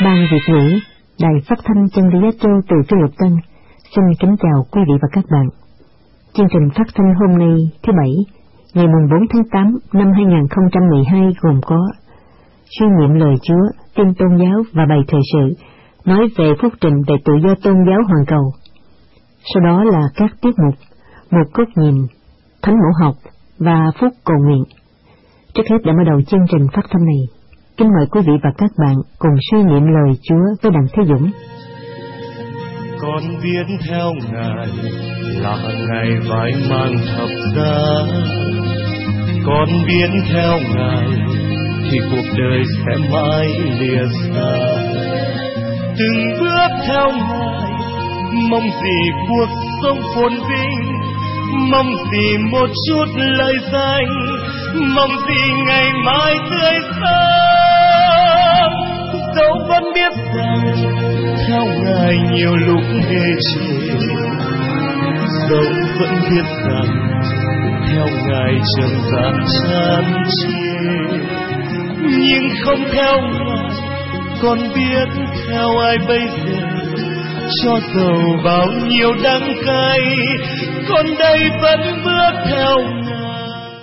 Ban Việt ngữ, Đài Phát thanh Chân lý Á Châu từ Phi Luật Tân, xin kính chào quý vị và các bạn. Chương trình phát thanh hôm nay thứ Bảy, ngày 4 tháng 8 năm 2012 gồm có suy niệm lời Chúa, tin tôn giáo và bài thời sự, nói về phúc trình về tự do tôn giáo hoàn cầu. Sau đó là các tiết mục, một góc nhìn, thánh mẫu học và phút cầu nguyện. Trước hết để mở đầu chương trình phát thanh này, kính mời quý vị và các bạn cùng suy niệm lời Chúa với Đặng Thế Dũng. Con biết theo Ngài là Ngài vai mang thập giá. Con biết theo Ngài thì cuộc đời sẽ mãi lìa xa. Từng bước theo Ngài, mong gì cuộc sống phồn vinh, mong gì một chút lời danh, mong gì ngày mai tươi sáng. Dẫu vẫn biết rằng theo Ngài nhiều lúc ê chề, dẫu vẫn biết rằng theo Ngài trần gian chán chê, nhưng không theo Ngài, con biết theo ai bây giờ. Cho dầu bao nhiêu đắng cay, con đây vẫn bước theo Ngài.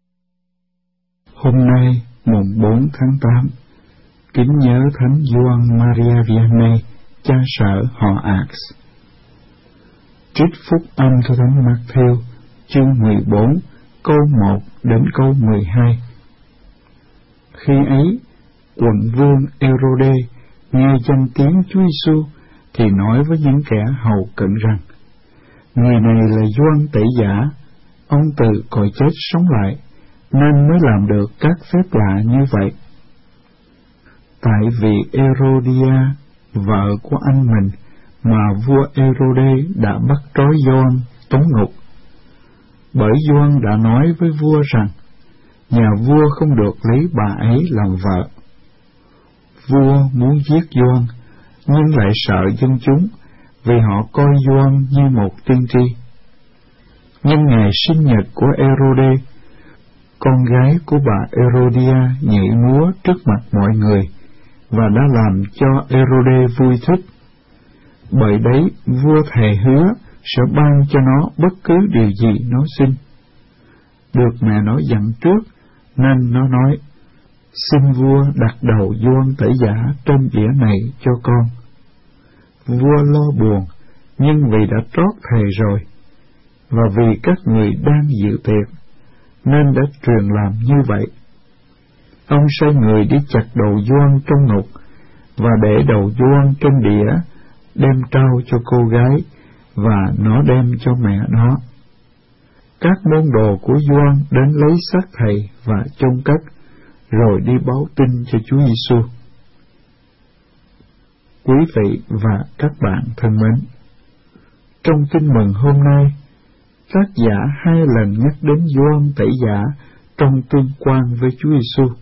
Hôm nay mùng 4 tháng 8, kính nhớ Thánh Gioan Maria Vianney, cha sở họ Ars. Trích phúc âm theo Thánh Matthew, chương 14, câu 1 đến câu 12. Khi ấy, quận vương Herode nghe danh tiếng Chúa Giêsu thì nói với những kẻ hầu cận rằng: người này là Gioan Tẩy Giả, ông từ cõi chết sống lại, nên mới làm được các phép lạ như vậy. Tại vì Herodia, vợ của anh mình, mà vua Herode đã bắt trói Gioan tống ngục. Bởi Gioan đã nói với vua rằng nhà vua không được lấy bà ấy làm vợ. Vua muốn giết Gioan, nhưng lại sợ dân chúng, vì họ coi Gioan như một tiên tri. Nhân ngày sinh nhật của Herode, con gái của bà Herodia nhảy múa trước mặt mọi người, và đã làm cho Herode vui thích. Bởi đấy vua thề hứa sẽ ban cho nó bất cứ điều gì nó xin. Được mẹ nó dặn trước, nên nó nói: xin vua đặt đầu Gioan Tẩy Giả trên đĩa này cho con. Vua lo buồn, nhưng vì đã trót thề rồi, và vì các người đang dự tiệc, nên đã truyền làm như vậy. Ông sai người đi chặt đầu Gioan trong ngục, và để đầu Gioan trên đĩa, đem trao cho cô gái, và nó đem cho mẹ nó. Các môn đồ của Gioan đến lấy xác thầy và chôn cất, rồi đi báo tin cho Chúa Giêsu. Quý vị và các bạn thân mến, trong tin mừng hôm nay, tác giả 2 lần nhắc đến Gioan Tẩy Giả trong tương quan với Chúa Giêsu.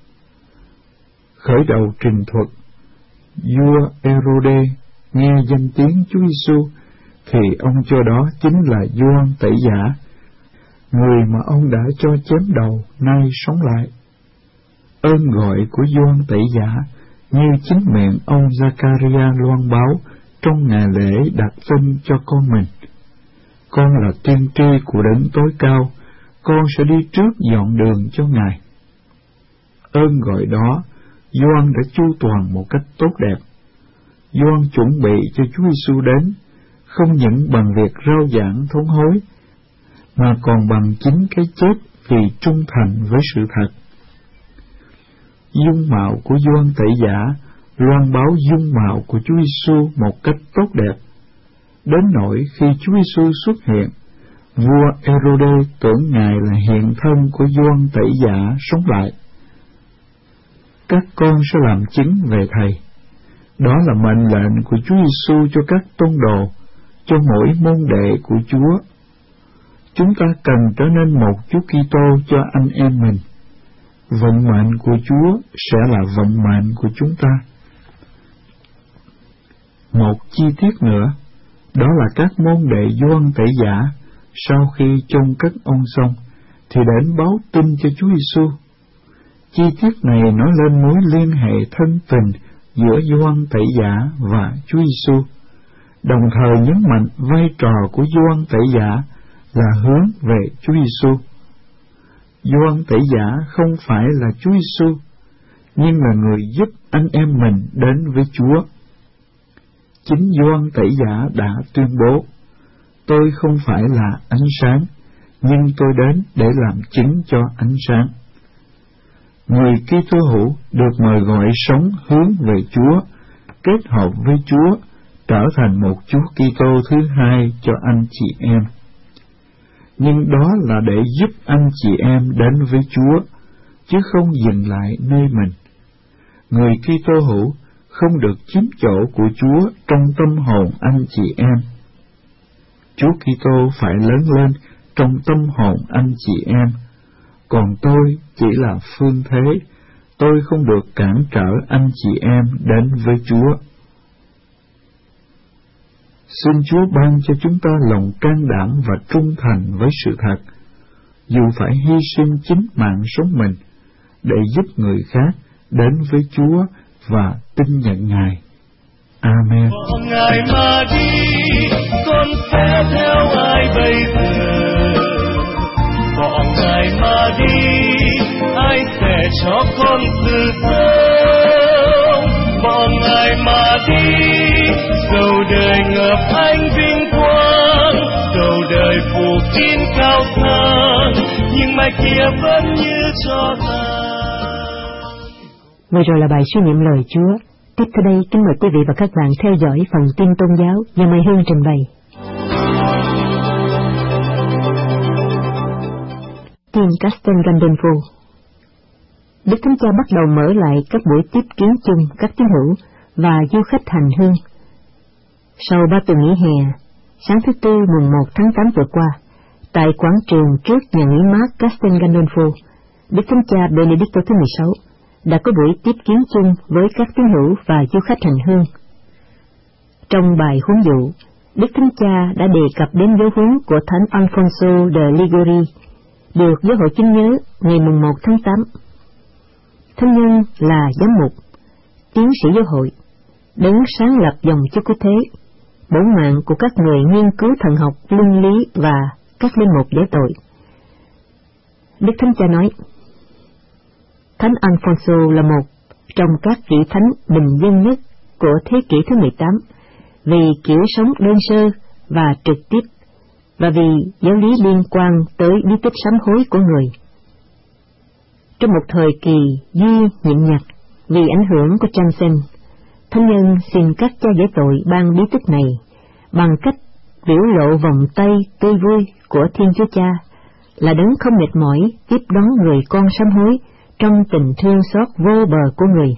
Khởi đầu trình thuật, vua Herode nghe danh tiếng Chúa Giêsu thì ông cho đó chính là Gioan Tẩy Giả, người mà ông đã cho chém đầu nay sống lại. Ơn gọi của Gioan Tẩy Giả như chính miệng ông Zakaria loan báo trong ngày lễ đặt tên cho con mình: con là tiên tri của Đấng Tối Cao, con sẽ đi trước dọn đường cho Ngài. Ơn gọi đó, Gioan đã chu toàn một cách tốt đẹp. Gioan chuẩn bị cho Chúa Giêsu đến, không những bằng việc rao giảng thống hối, mà còn bằng chính cái chết vì trung thành với sự thật. Dung mạo của Gioan Tẩy Giả loan báo dung mạo của Chúa Giêsu một cách tốt đẹp, đến nỗi khi Chúa Giêsu xuất hiện, vua Herode tưởng Ngài là hiện thân của Gioan Tẩy Giả sống lại. Các con sẽ làm chứng về Thầy. Đó là mệnh lệnh của Chúa Giêsu cho các tông đồ, cho mỗi môn đệ của Chúa. Chúng ta cần trở nên một Chúa Kitô cho anh em mình. Vận mệnh của Chúa sẽ là vận mệnh của chúng ta. Một chi tiết nữa, đó là các môn đệ Gioan Tẩy Giả, sau khi chôn cất ông xong, thì đến báo tin cho Chúa Giêsu. Chi tiết này nói lên mối liên hệ thân tình giữa Gioan Tẩy Giả và Chúa Giêsu, đồng thời nhấn mạnh vai trò của Gioan Tẩy Giả là hướng về Chúa Giêsu. Gioan Tẩy Giả không phải là Chúa Giêsu, nhưng là người giúp anh em mình đến với Chúa. Chính Gioan Tẩy Giả đã tuyên bố: tôi không phải là ánh sáng, nhưng tôi đến để làm chứng cho ánh sáng. Người Kitô hữu được mời gọi sống hướng về Chúa, kết hợp với Chúa, trở thành một Chúa Kitô thứ hai cho anh chị em. Nhưng đó là để giúp anh chị em đến với Chúa, chứ không dừng lại nơi mình. Người Kitô hữu không được chiếm chỗ của Chúa trong tâm hồn anh chị em. Chúa Kitô phải lớn lên trong tâm hồn anh chị em, còn tôi chỉ là phương thế, tôi không được cản trở anh chị em đến với Chúa. Xin Chúa ban cho chúng ta lòng can đảm và trung thành với sự thật, dù phải hy sinh chính mạng sống mình, để giúp người khác đến với Chúa và tin nhận Ngài. Amen. Bỏ Ngài mà đi, con sẽ theo ai bây giờ? Bỏ Ngài mà đi, ai sẽ cho con sự sống? Bỏ Ngài mà đi, dầu đời ngập ánh vinh quang, dầu đời phủ kín cao thang, nhưng mai kia vẫn như cho ta. Vừa rồi là bài suy niệm lời Chúa. Tiếp theo đây, kính mời quý vị và các bạn theo dõi phần tin tôn giáo do Mai Hương trình bày. Tin Castel Gandolfo. Đức Thánh Cha bắt đầu mở lại các buổi tiếp kiến chung các tín hữu và du khách hành hương. Sau 3 tuần nghỉ hè, sáng thứ Tư mùng 1 tháng 8 vừa qua, tại quảng trường trước nhà nghỉ mát Castel Gandolfo, Đức Thánh Cha Benedicto thứ 16 đã có buổi tiếp kiến chung với các tín hữu và du khách hành hương. Trong bài huấn dụ, Đức Thánh Cha đã đề cập đến giáo huấn của Thánh Alfonso de Liguori, được giáo hội chứng nhớ ngày mùng 1 tháng 8. Thánh nhân là giám mục, tiến sĩ giáo hội, đấng sáng lập dòng Chúa Cứu Thế, bổn mạng của các người nghiên cứu thần học, luân lý và các linh mục giải tội. Đức Thánh Cha nói: Thánh Alfonso là một trong các vị thánh bình dân nhất của thế kỷ thứ 18 vì kiểu sống đơn sơ và trực tiếp, và vì giáo lý liên quan tới bí tích sám hối của người. Trong một thời kỳ duy nhịn nhặt vì ảnh hưởng của Jansen, Thánh nhân xin các cha giải tội ban bí tích này bằng cách biểu lộ vòng tay tươi vui của Thiên Chúa Cha, là đấng không mệt mỏi tiếp đón người con sám hối trong tình thương xót vô bờ của người.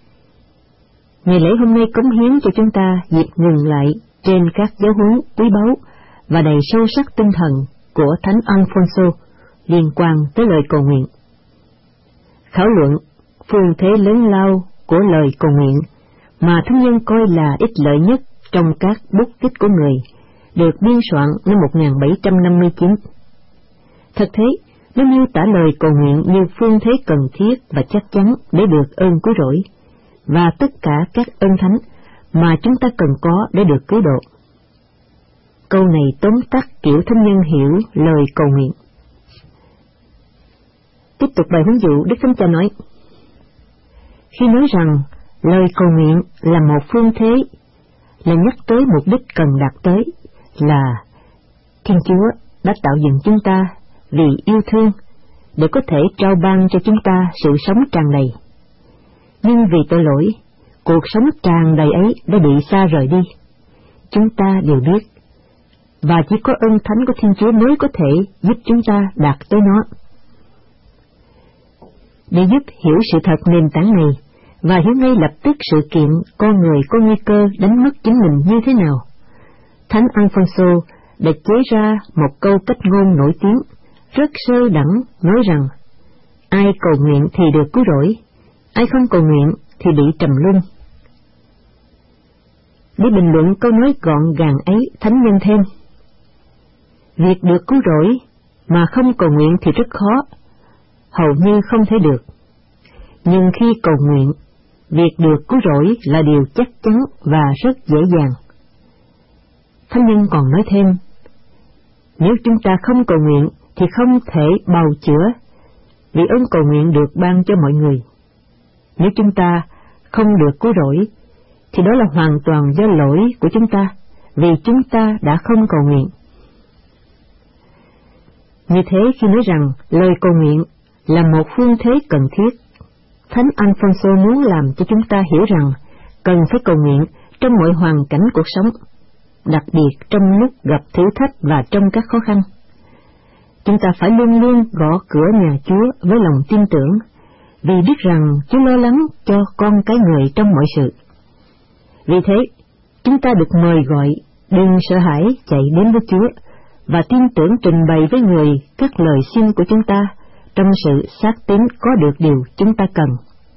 Ngày lễ hôm nay cống hiến cho chúng ta dịp ngừng lại trên các giáo huấn quý báu và đầy sâu sắc tinh thần của Thánh Alfonso liên quan tới lời cầu nguyện. Khảo luận phương thế lớn lao của lời cầu nguyện mà Thánh nhân coi là ích lợi nhất trong các bút tích của người, được biên soạn năm 1759. Thực thế, nó miêu tả lời cầu nguyện như phương thế cần thiết và chắc chắn để được ơn cứu rỗi, và tất cả các ơn thánh mà chúng ta cần có để được cứu độ. Câu này tóm tắt kiểu Thánh nhân hiểu lời cầu nguyện. Tiếp tục bài huấn dụ, Đức Thánh Cha nói: khi nói rằng lời cầu nguyện là một phương thế, là nhắc tới mục đích cần đạt tới, là Thiên Chúa đã tạo dựng chúng ta vì yêu thương để có thể trao ban cho chúng ta sự sống tràn đầy. Nhưng vì tội lỗi, cuộc sống tràn đầy ấy đã bị xa rời đi. Chúng ta đều biết, và chỉ có ơn thánh của Thiên Chúa mới có thể giúp chúng ta đạt tới nó. Để giúp hiểu sự thật nền tảng này và hiểu ngay lập tức sự kiện con người có nguy cơ đánh mất chính mình như thế nào, Thánh Alfonso đã chế ra một câu cách ngôn nổi tiếng, rất sơ đẳng, nói rằng: ai cầu nguyện thì được cứu rỗi, ai không cầu nguyện thì bị trầm luân. Để bình luận câu nói gọn gàng ấy, Thánh nhân thêm: việc được cứu rỗi mà không cầu nguyện thì rất khó, hầu như không thể được. Nhưng khi cầu nguyện việc được cứu rỗi là điều chắc chắn và rất dễ dàng. Thánh nhân còn nói thêm, nếu chúng ta không cầu nguyện thì không thể bào chữa, vì ơn cầu nguyện được ban cho mọi người. Nếu chúng ta không được cứu rỗi, thì đó là hoàn toàn do lỗi của chúng ta, vì chúng ta đã không cầu nguyện. Như thế khi nói rằng lời cầu nguyện là một phương thế cần thiết, Thánh Alfonso muốn làm cho chúng ta hiểu rằng cần phải cầu nguyện trong mọi hoàn cảnh cuộc sống, đặc biệt trong lúc gặp thử thách và trong các khó khăn. Chúng ta phải luôn luôn gõ cửa nhà Chúa với lòng tin tưởng, vì biết rằng Chúa lo lắng cho con cái người trong mọi sự. Vì thế, chúng ta được mời gọi đừng sợ hãi chạy đến với Chúa và tin tưởng trình bày với người các lời xin của chúng ta trong sự xác tín có được điều chúng ta cần.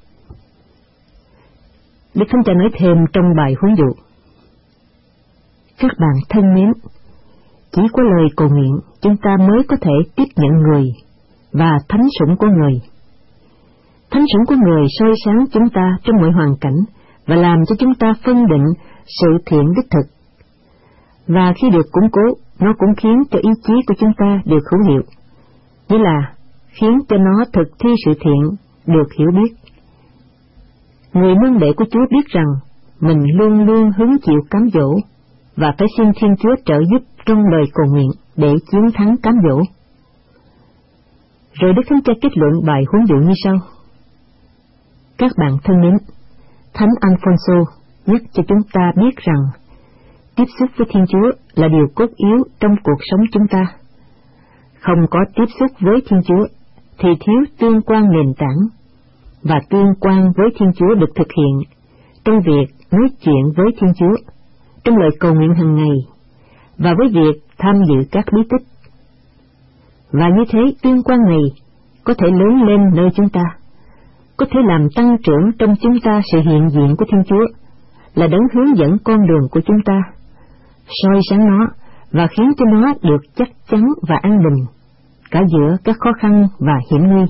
Đức Thánh Cha nói thêm trong bài huấn dụ: các bạn thân mến, chỉ có lời cầu nguyện chúng ta mới có thể tiếp nhận người và thánh sủng của người. Thánh sủng của người soi sáng chúng ta trong mọi hoàn cảnh và làm cho chúng ta phân định sự thiện đích thực. Và khi được củng cố, nó cũng khiến cho ý chí của chúng ta được hữu hiệu, nghĩa là khiến cho nó thực thi sự thiện được hiểu biết. Người môn đệ của Chúa biết rằng mình luôn luôn hứng chịu cám dỗ và phải xin Thiên Chúa trợ giúp trong lời cầu nguyện để chiến thắng cám dỗ. Rồi Đức Thánh Cha kết luận bài huấn dụ như sau: các bạn thân mến, Thánh Alfonso nhắc cho chúng ta biết rằng tiếp xúc với Thiên Chúa là điều cốt yếu trong cuộc sống chúng ta. Không có tiếp xúc với Thiên Chúa thì thiếu tương quan nền tảng, và tương quan với Thiên Chúa được thực hiện trong việc nói chuyện với Thiên Chúa, trong lời cầu nguyện hàng ngày, và với việc tham dự các bí tích. Và như thế tương quan này có thể lớn lên nơi chúng ta, có thể làm tăng trưởng trong chúng ta sự hiện diện của Thiên Chúa, là đấng hướng dẫn con đường của chúng ta, soi sáng nó và khiến cho nó được chắc chắn và an bình, cả giữa các khó khăn và hiểm nguy.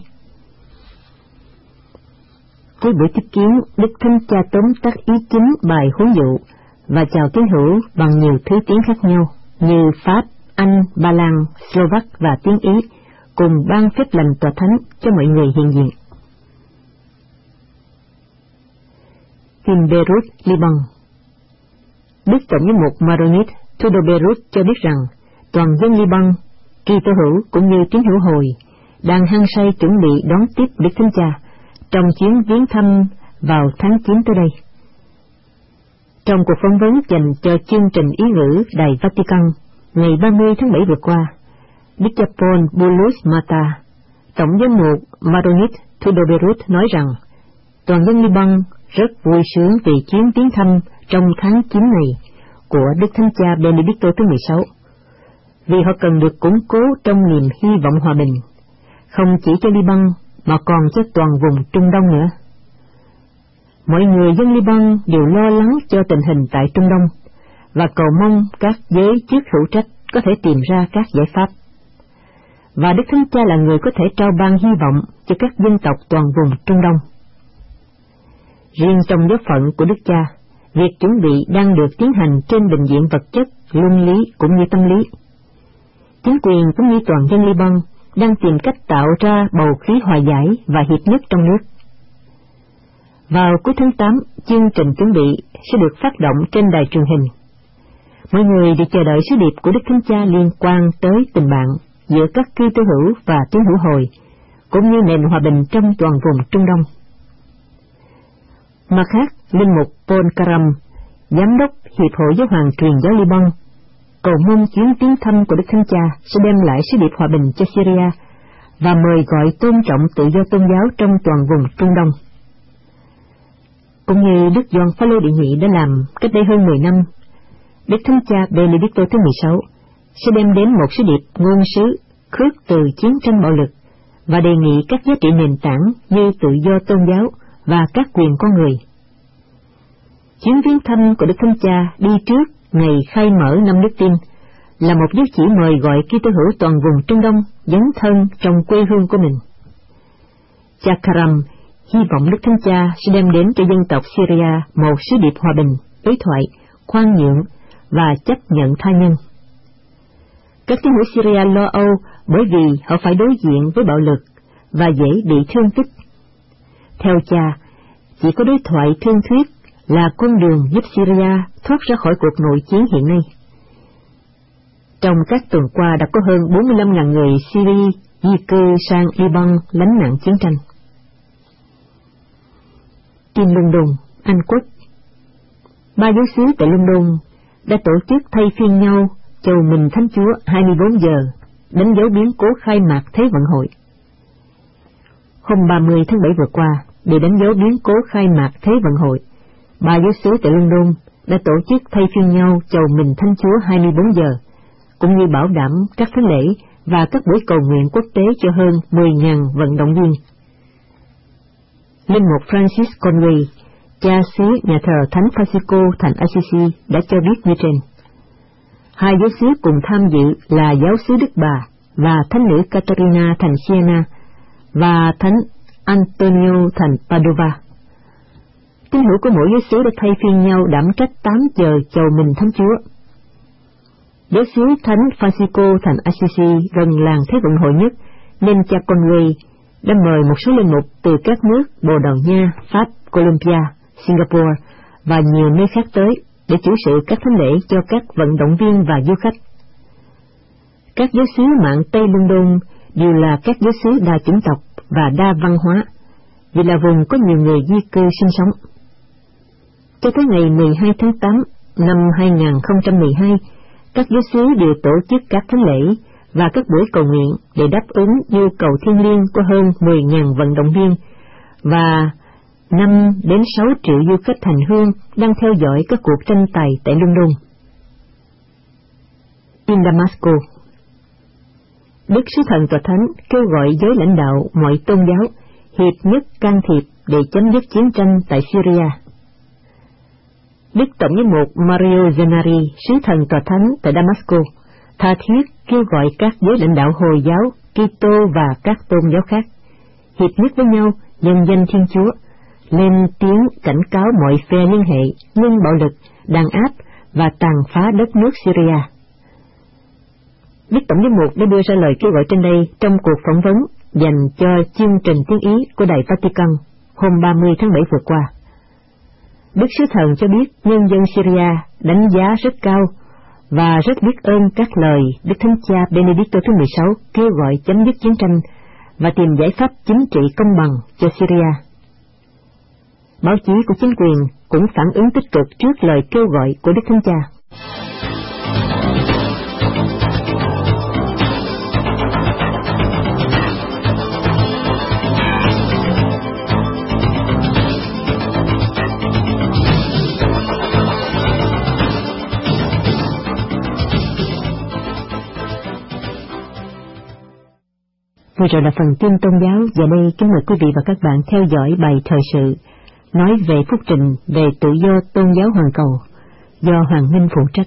Với buổi tiếp kiến, Đức Thánh Cha tóm tắt ý chính bài huấn dụ và chào tín hữu bằng nhiều thứ tiếng khác nhau như Pháp, Anh, Ba Lan, Slovak và tiếng Ý, cùng ban phép lành tòa thánh cho mọi người hiện diện. In Beirut, Liban. Đức Tổng giám mục Maronit Tudor Beirut cho biết rằng toàn dân Liban, Kitô hữu cũng như tín hữu Hồi, đang hăng say chuẩn bị đón tiếp Đức Thánh Cha trong chuyến viếng thăm vào tháng 9 tới đây. Trong cuộc phỏng vấn dành cho chương trình ý ngữ Đài Vatican ngày 30 tháng 7 vừa qua, Đức cha Paul Bulus Mata, Tổng giám mục Maronit Tudor Beirut nói rằng toàn dân Liban rất vui sướng vì chuyến viếng thăm trong tháng 9 này của Đức Thánh Cha Benedicto thứ 16, vì họ cần được củng cố trong niềm hy vọng hòa bình, không chỉ cho Liban mà còn cho toàn vùng Trung Đông nữa. Mọi người dân Liban đều lo lắng cho tình hình tại Trung Đông và cầu mong các giới chức hữu trách có thể tìm ra các giải pháp. Và Đức Thánh Cha là người có thể trao ban hy vọng cho các dân tộc toàn vùng Trung Đông. Riêng trong giáo phận của Đức Cha, việc chuẩn bị đang được tiến hành trên bình diện vật chất, luân lý cũng như tâm lý. Chính quyền cũng như toàn dân Liban đang tìm cách tạo ra bầu khí hòa giải và hiệp nhất trong nước. Vào cuối tháng 8, chương trình chuẩn bị sẽ được phát động trên đài truyền hình. Mọi người được chờ đợi sứ điệp của Đức Thánh Cha liên quan tới tình bạn giữa các Kitô hữu và tín hữu Hồi, cũng như nền hòa bình trong toàn vùng Trung Đông. Mặt khác, linh mục Paul Karam, giám đốc Hiệp hội Giáo hoàng truyền giáo Liban, cầu mong chuyến viếng thăm của Đức Thánh Cha sẽ đem lại sứ điệp hòa bình cho Syria và mời gọi tôn trọng tự do tôn giáo trong toàn vùng Trung Đông. Cũng như Đức Gioan Phaolô đệ nhị đã làm cách đây hơn 10 năm, Đức Thánh Cha Benedicto thứ 16 sẽ đem đến một sứ điệp ngôn sứ khước từ chiến tranh bạo lực và đề nghị các giá trị nền tảng như tự do tôn giáo và các quyền con người. Chuyến viếng thăm của Đức Thánh Cha đi trước ngày khai mở năm đức tin là một dấu chỉ mời gọi Kitô hữu toàn vùng Trung Đông dấn thân trong quê hương của mình. Cha Karam hy vọng Đức Thánh Cha sẽ đem đến cho dân tộc Syria một sứ điệp hòa bình, đối thoại, khoan nhượng và chấp nhận tha nhân. Các tín hữu Syria lo âu bởi vì họ phải đối diện với bạo lực và dễ bị thương tích. Theo cha, chỉ có đối thoại thương thuyết là con đường giúp Syria thoát ra khỏi cuộc nội chiến hiện nay. Trong các tuần qua đã có hơn 45.000 người Syria di cư sang Liban lánh nạn chiến tranh. Tin London, Anh Quốc. 3 giáo xứ tại London đã tổ chức thay phiên nhau chầu mừng Thánh Chúa 24 giờ, đánh dấu biến cố khai mạc Thế vận hội. Hôm 30 tháng 7 vừa qua, để đánh dấu biến cố khai mạc Thế vận hội, 3 giáo xứ tại London đã tổ chức thay phiên nhau chầu mừng Thánh Chúa 24 giờ, cũng như bảo đảm các thánh lễ và các buổi cầu nguyện quốc tế cho hơn 10.000 vận động viên. Linh mục Francis Conway, cha xứ nhà thờ Thánh Francisco thành Assisi đã cho biết như trên. 2 giáo xứ cùng tham dự là giáo xứ Đức Bà và thánh nữ Caterina thành Siena và thánh Antonio thành Padova. Tín hữu của mỗi giáo xứ đã thay phiên nhau đảm trách 8 giờ chầu mừng Thánh Chúa. Giáo xứ Thánh Francisco thành Assisi gần làng Thế vận hội nhất, nên cha Conway đã mời một số linh mục từ các nước Bồ Đào Nha, Pháp, Colombia, Singapore và nhiều nơi khác tới để chủ sự các thánh lễ cho các vận động viên và du khách. Các giáo xứ mạn Tây London đều là các giáo xứ đa chủng tộc và đa văn hóa, vì là vùng có nhiều người di cư sinh sống. Cho tới ngày 12 tháng 8 năm 2012, các giáo xứ đều tổ chức các thánh lễ và các buổi cầu nguyện để đáp ứng nhu cầu thiêng liêng của hơn 10.000 vận động viên và 5 đến 6 triệu du khách hành hương đang theo dõi các cuộc tranh tài tại London. In Damasco, Đức Sứ Thần Tòa Thánh kêu gọi giới lãnh đạo mọi tôn giáo hiệp nhất can thiệp để chấm dứt chiến tranh tại Syria. Đức Tổng giám mục Mario Zenari, Sứ Thần Tòa Thánh tại Damasco, tha thiết kêu gọi các giới lãnh đạo Hồi giáo, Kitô và các tôn giáo khác hiệp nhất với nhau nhân danh Thiên Chúa, lên tiếng cảnh cáo mọi phe liên hệ ngưng bạo lực, đàn áp và tàn phá đất nước Syria. Đức Tổng giám mục đã đưa ra lời kêu gọi trên đây trong cuộc phỏng vấn dành cho chương trình tiếng Ý của Đài Vatican hôm 30 tháng 7 vừa qua. Đức Sứ Thần cho biết nhân dân Syria đánh giá rất cao và rất biết ơn các lời Đức Thánh Cha Benedicto thứ 16 kêu gọi chấm dứt chiến tranh và tìm giải pháp chính trị công bằng cho Syria. Báo chí của chính quyền cũng phản ứng tích cực trước lời kêu gọi của Đức Thánh Cha. Vừa rồi là phần tin tôn giáo, và đây kính mời quý vị và các bạn theo dõi bài thời sự nói về phúc trình về tự do tôn giáo hoàn cầu do Hoàng Minh phụ trách.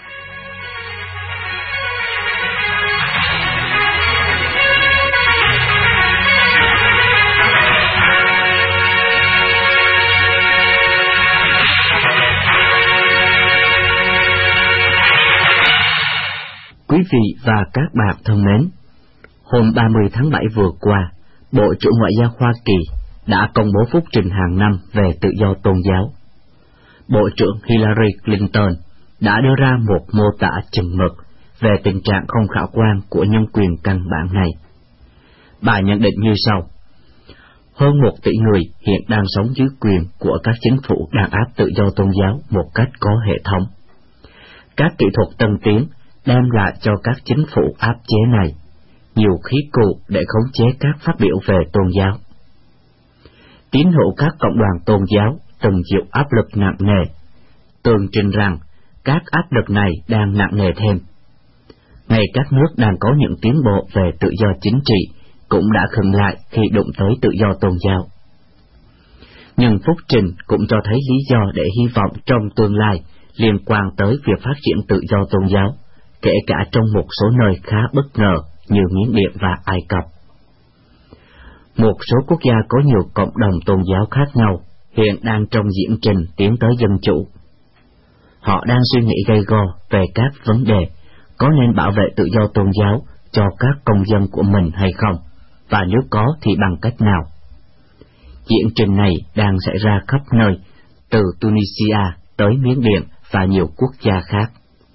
Quý vị và các bạn thân mến, hôm 30 tháng 7 vừa qua, Bộ trưởng Ngoại giao Hoa Kỳ đã công bố phúc trình hàng năm về tự do tôn giáo. Bộ trưởng Hillary Clinton đã đưa ra một mô tả chừng mực về tình trạng không khả quan của nhân quyền căn bản này. Bà nhận định như sau: hơn 1 tỷ người hiện đang sống dưới quyền của các chính phủ đàn áp tự do tôn giáo một cách có hệ thống. Các kỹ thuật tân tiến đem lại cho các chính phủ áp chế này nhiều khí cụ để khống chế các phát biểu về tôn giáo. Tín hữu các cộng đoàn tôn giáo từng chịu áp lực nặng nề, tường trình rằng các áp lực này đang nặng nề thêm. Ngay các nước đang có những tiến bộ về tự do chính trị cũng đã khựng lại khi đụng tới tự do tôn giáo. Nhưng phúc trình cũng cho thấy lý do để hy vọng trong tương lai liên quan tới việc phát triển tự do tôn giáo, kể cả trong một số nơi khá bất ngờ như Miến Điện và Ai Cập. Một số quốc gia có nhiều cộng đồng tôn giáo khác nhau hiện đang trong diễn trình tiến tới dân chủ. Họ đang suy nghĩ gay go về các vấn đề có nên bảo vệ tự do tôn giáo cho các công dân của mình hay không, và nếu có thì bằng cách nào. Diễn trình này đang xảy ra khắp nơi, từ Tunisia tới Miến Điện và nhiều quốc gia khác.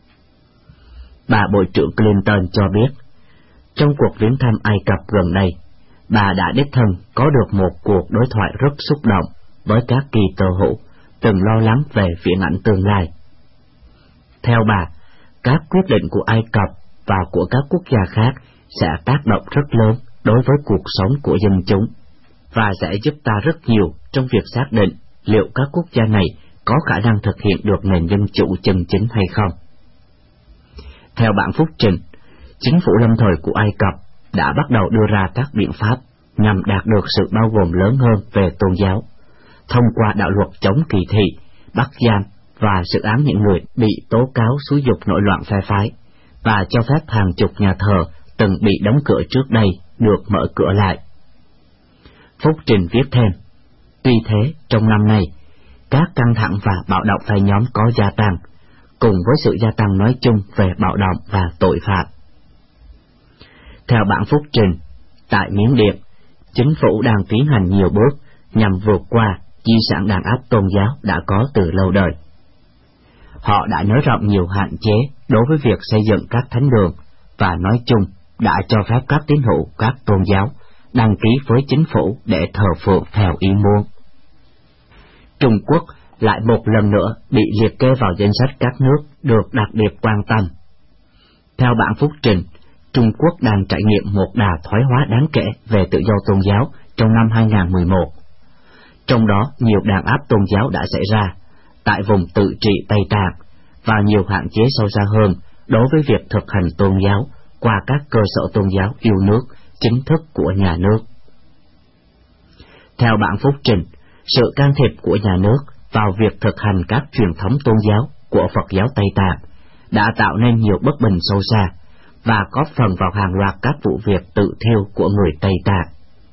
Bà Bộ trưởng Clinton cho biết, trong cuộc viếng thăm Ai Cập gần đây, bà đã đích thân có được một cuộc đối thoại rất xúc động với các kỳ tơ hữu từng lo lắng về viễn ảnh tương lai. Theo bà, các quyết định của Ai Cập và của các quốc gia khác sẽ tác động rất lớn đối với cuộc sống của dân chúng, và sẽ giúp ta rất nhiều trong việc xác định liệu các quốc gia này có khả năng thực hiện được nền dân chủ chân chính hay không. Theo bản phúc trình, chính phủ lâm thời của Ai Cập đã bắt đầu đưa ra các biện pháp nhằm đạt được sự bao gồm lớn hơn về tôn giáo, thông qua đạo luật chống kỳ thị, bắt giam và xử án những người bị tố cáo xúi giục nổi loạn phe phái, và cho phép hàng chục nhà thờ từng bị đóng cửa trước đây được mở cửa lại. Phúc trình viết thêm, tuy thế, trong năm nay, các căng thẳng và bạo động phe nhóm có gia tăng, cùng với sự gia tăng nói chung về bạo động và tội phạm. Theo bản phúc trình, tại Miến Điện, chính phủ đang tiến hành nhiều bước nhằm vượt qua di sản đàn áp tôn giáo đã có từ lâu đời. Họ đã nới rộng nhiều hạn chế đối với việc xây dựng các thánh đường, và nói chung đã cho phép các tín hữu các tôn giáo đăng ký với chính phủ để thờ phượng theo ý muốn. Trung Quốc lại một lần nữa bị liệt kê vào danh sách các nước được đặc biệt quan tâm. Theo bản phúc trình, Trung Quốc đang trải nghiệm một đà thoái hóa đáng kể về tự do tôn giáo trong năm 2011. Trong đó, nhiều đàn áp tôn giáo đã xảy ra tại vùng tự trị Tây Tạng, và nhiều hạn chế sâu xa hơn đối với việc thực hành tôn giáo qua các cơ sở tôn giáo yêu nước chính thức của nhà nước. Theo bản phúc trình, sự can thiệp của nhà nước vào việc thực hành các truyền thống tôn giáo của Phật giáo Tây Tạng đã tạo nên nhiều bất bình sâu xa và góp phần vào hàng loạt các vụ việc tự thiêu của người Tây Tạng.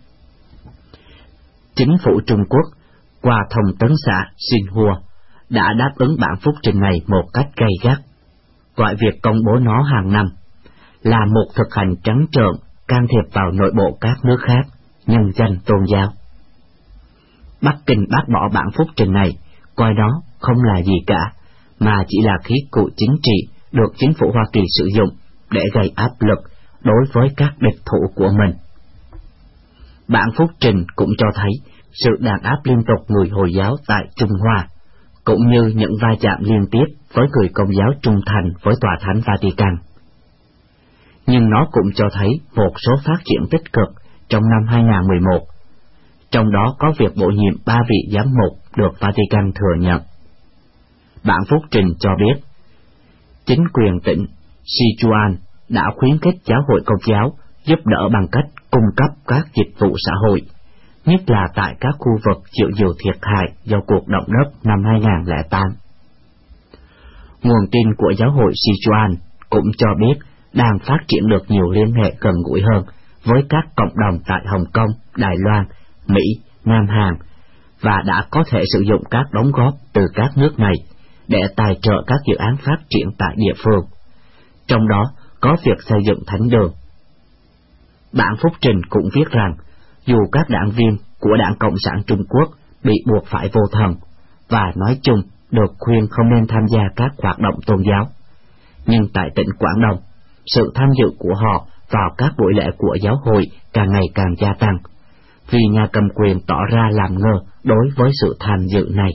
Chính phủ Trung Quốc, qua thông tấn xã Xinhua, đã đáp ứng bản phúc trình này một cách gay gắt, gọi việc công bố nó hàng năm là một thực hành trắng trợn can thiệp vào nội bộ các nước khác, nhân danh tôn giáo. Bắc Kinh bác bỏ bản phúc trình này, coi đó không là gì cả, mà chỉ là khí cụ chính trị được chính phủ Hoa Kỳ sử dụng để gây áp lực đối với các địch thủ của mình. Bản phúc trình cũng cho thấy sự đàn áp liên tục người Hồi giáo tại Trung Hoa, cũng như những va chạm liên tiếp với người Công giáo trung thành với Tòa Thánh Vatican. Nhưng nó cũng cho thấy một số phát triển tích cực trong năm 2011, trong đó có việc bổ nhiệm 3 vị giám mục được Vatican thừa nhận. Bản phúc trình cho biết, chính quyền tỉnh Sichuan đã khuyến khích giáo hội Công giáo giúp đỡ bằng cách cung cấp các dịch vụ xã hội, nhất là tại các khu vực chịu nhiều thiệt hại do cuộc động đất năm 2008. Nguồn tin của giáo hội Sichuan cũng cho biết đang phát triển được nhiều liên hệ gần gũi hơn với các cộng đồng tại Hồng Kông, Đài Loan, Mỹ, Nam Hàn, và đã có thể sử dụng các đóng góp từ các nước này để tài trợ các dự án phát triển tại địa phương, trong đó có việc xây dựng thánh đường. Bản phúc trình cũng viết rằng, dù các đảng viên của Đảng Cộng sản Trung Quốc bị buộc phải vô thần, và nói chung được khuyên không nên tham gia các hoạt động tôn giáo, nhưng tại tỉnh Quảng Đông, sự tham dự của họ vào các buổi lễ của giáo hội càng ngày càng gia tăng, vì nhà cầm quyền tỏ ra làm ngơ đối với sự tham dự này.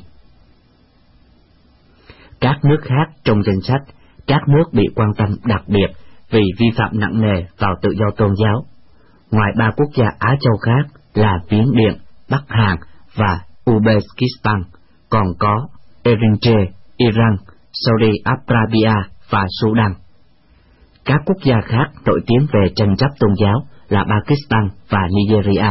Các nước khác trong danh sách, các nước bị quan tâm đặc biệt vì vi phạm nặng nề vào tự do tôn giáo, ngoài 3 quốc gia Á Châu khác là Miến Điện, Bắc Hàn và Uzbekistan, còn có Eritrea, Iran, Saudi Arabia và Sudan. Các quốc gia khác nổi tiếng về tranh chấp tôn giáo là Pakistan và Nigeria.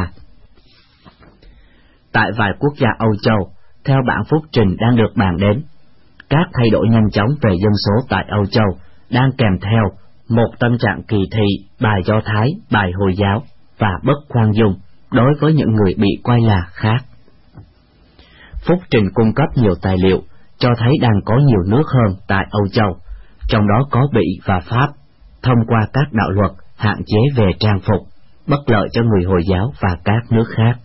Tại vài quốc gia Âu Châu, theo bản phúc trình đang được bàn đến, các thay đổi nhanh chóng về dân số tại Âu Châu đang kèm theo một tâm trạng kỳ thị bài Do Thái, bài Hồi giáo và bất khoan dung đối với những người bị quay là khác. Phúc trình cung cấp nhiều tài liệu cho thấy đang có nhiều nước hơn tại Âu Châu, trong đó có Bỉ và Pháp, thông qua các đạo luật hạn chế về trang phục, bất lợi cho người Hồi giáo và các nước khác.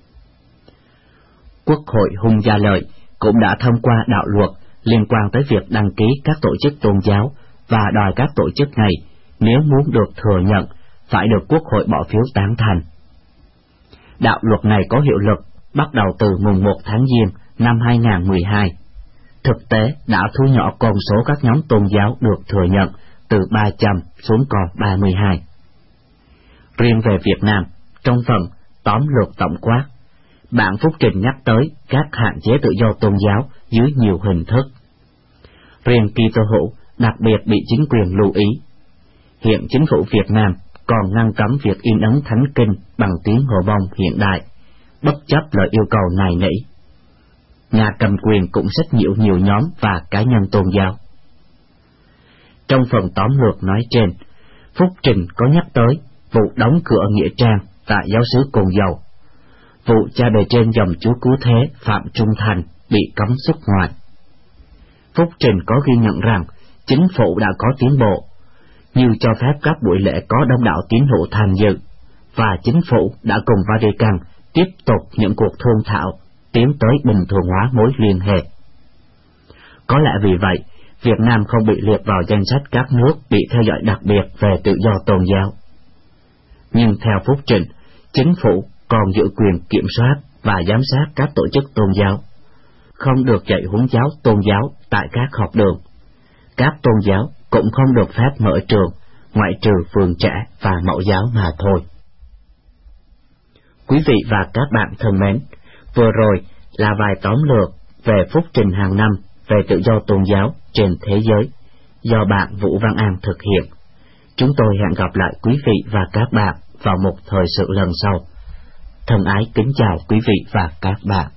Quốc hội Hung Gia Lợi cũng đã thông qua đạo luật liên quan tới việc đăng ký các tổ chức tôn giáo và đòi các tổ chức này, nếu muốn được thừa nhận, phải được Quốc hội bỏ phiếu tán thành. Đạo luật này có hiệu lực bắt đầu từ mùng 1 tháng Giêng năm 2012. Thực tế đã thu nhỏ con số các nhóm tôn giáo được thừa nhận từ 300 xuống còn 32. Riêng về Việt Nam, trong phần tóm lược tổng quát, bản phúc trình nhắc tới các hạn chế tự do tôn giáo dưới nhiều hình thức. Riêng Kitô hữu đặc biệt bị chính quyền lưu ý. Hiện chính phủ Việt Nam còn ngăn cấm việc in ấn thánh kinh bằng tiếng Hổ Bông hiện đại, bất chấp lời yêu cầu nài nỉ. Nhà cầm quyền cũng sách nhiễu nhiều nhóm và cá nhân tôn giáo. Trong phần tóm lược nói trên, phúc trình có nhắc tới vụ đóng cửa nghĩa trang tại giáo xứ Cồn Dầu, vụ cha bề trên dòng Chúa Cứu Thế Phạm Trung Thành bị cấm xuất ngoại. Phúc trình có ghi nhận rằng chính phủ đã có tiến bộ, như cho phép các buổi lễ có đông đảo tín hữu tham dự, và chính phủ đã cùng Vatican tiếp tục những cuộc thương thảo tiến tới bình thường hóa mối liên hệ. Có lẽ vì vậy, Việt Nam không bị liệt vào danh sách các nước bị theo dõi đặc biệt về tự do tôn giáo. Nhưng theo phúc trình, chính phủ còn giữ quyền kiểm soát và giám sát các tổ chức tôn giáo, không được dạy huấn giáo tôn giáo tại các học đường. Các tôn giáo cũng không được phép mở trường, ngoại trừ phường trẻ và mẫu giáo mà thôi. Quý vị và các bạn thân mến, vừa rồi là vài tóm lược về phúc trình hàng năm về tự do tôn giáo trên thế giới, do bạn Vũ Văn An thực hiện. Chúng tôi hẹn gặp lại quý vị và các bạn vào một thời sự lần sau. Thân ái kính chào quý vị và các bạn.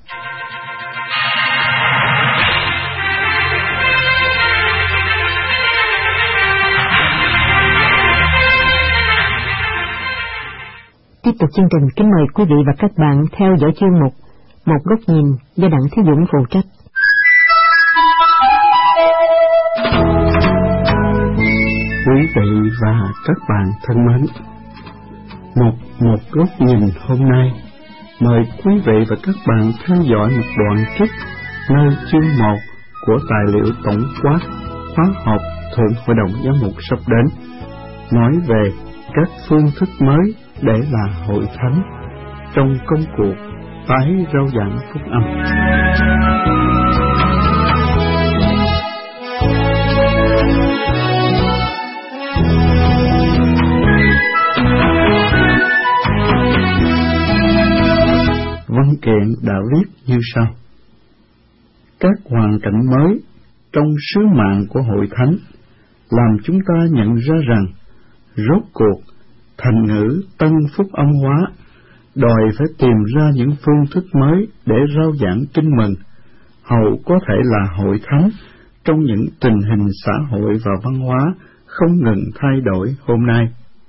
Tiếp tục chương trình, kính mời quý vị và các bạn theo dõi chuyên mục Một Góc Nhìn do Đặng Thế Dũng phụ trách. Quý vị và các bạn thân mến, Một Góc Nhìn hôm nay mời quý vị và các bạn theo dõi một đoạn trích nơi chương 1 của tài liệu tổng quát khóa học Thượng Hội đồng Giám mục sắp đến, nói về các phương thức mới để là hội thánh trong công cuộc tái rao giảng phúc âm. Văn kiện đã viết như sau: các hoàn cảnh mới trong sứ mạng của hội thánh làm chúng ta nhận ra rằng rốt cuộc thành ngữ tân phúc âm hóa đòi phải tìm ra những phương thức mới để rao giảng tin mừng, hầu có thể là hội thánh trong những tình hình xã hội và văn hóa không ngừng thay đổi hôm nay.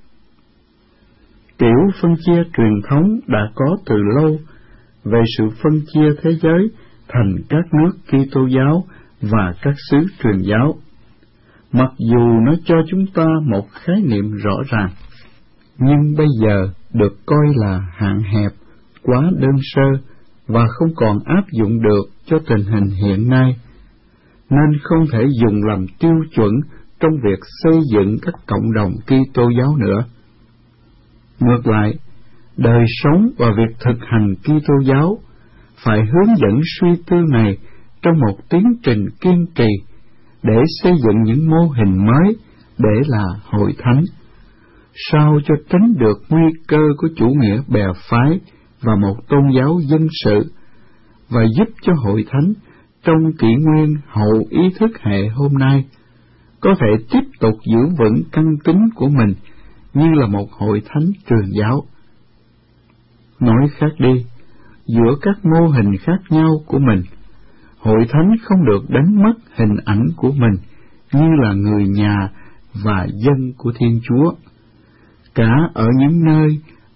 Kiểu phân chia truyền thống đã có từ lâu về sự phân chia thế giới thành các nước Kitô giáo và các xứ truyền giáo, mặc dù nó cho chúng ta một khái niệm rõ ràng, nhưng bây giờ được coi là hạn hẹp, quá đơn sơ và không còn áp dụng được cho tình hình hiện nay, nên không thể dùng làm tiêu chuẩn trong việc xây dựng các cộng đồng Kitô giáo nữa. Ngược lại, đời sống và việc thực hành Kitô giáo phải hướng dẫn suy tư này trong một tiến trình kiên trì để xây dựng những mô hình mới để là hội thánh, sao cho tránh được nguy cơ của chủ nghĩa bè phái và một tôn giáo dân sự, và giúp cho hội thánh trong kỷ nguyên hậu ý thức hệ hôm nay có thể tiếp tục giữ vững căn tính của mình như là một hội thánh truyền giáo. Nói khác đi, giữa các mô hình khác nhau của mình, hội thánh không được đánh mất hình ảnh của mình như là người nhà và dân của Thiên Chúa, cả ở những nơi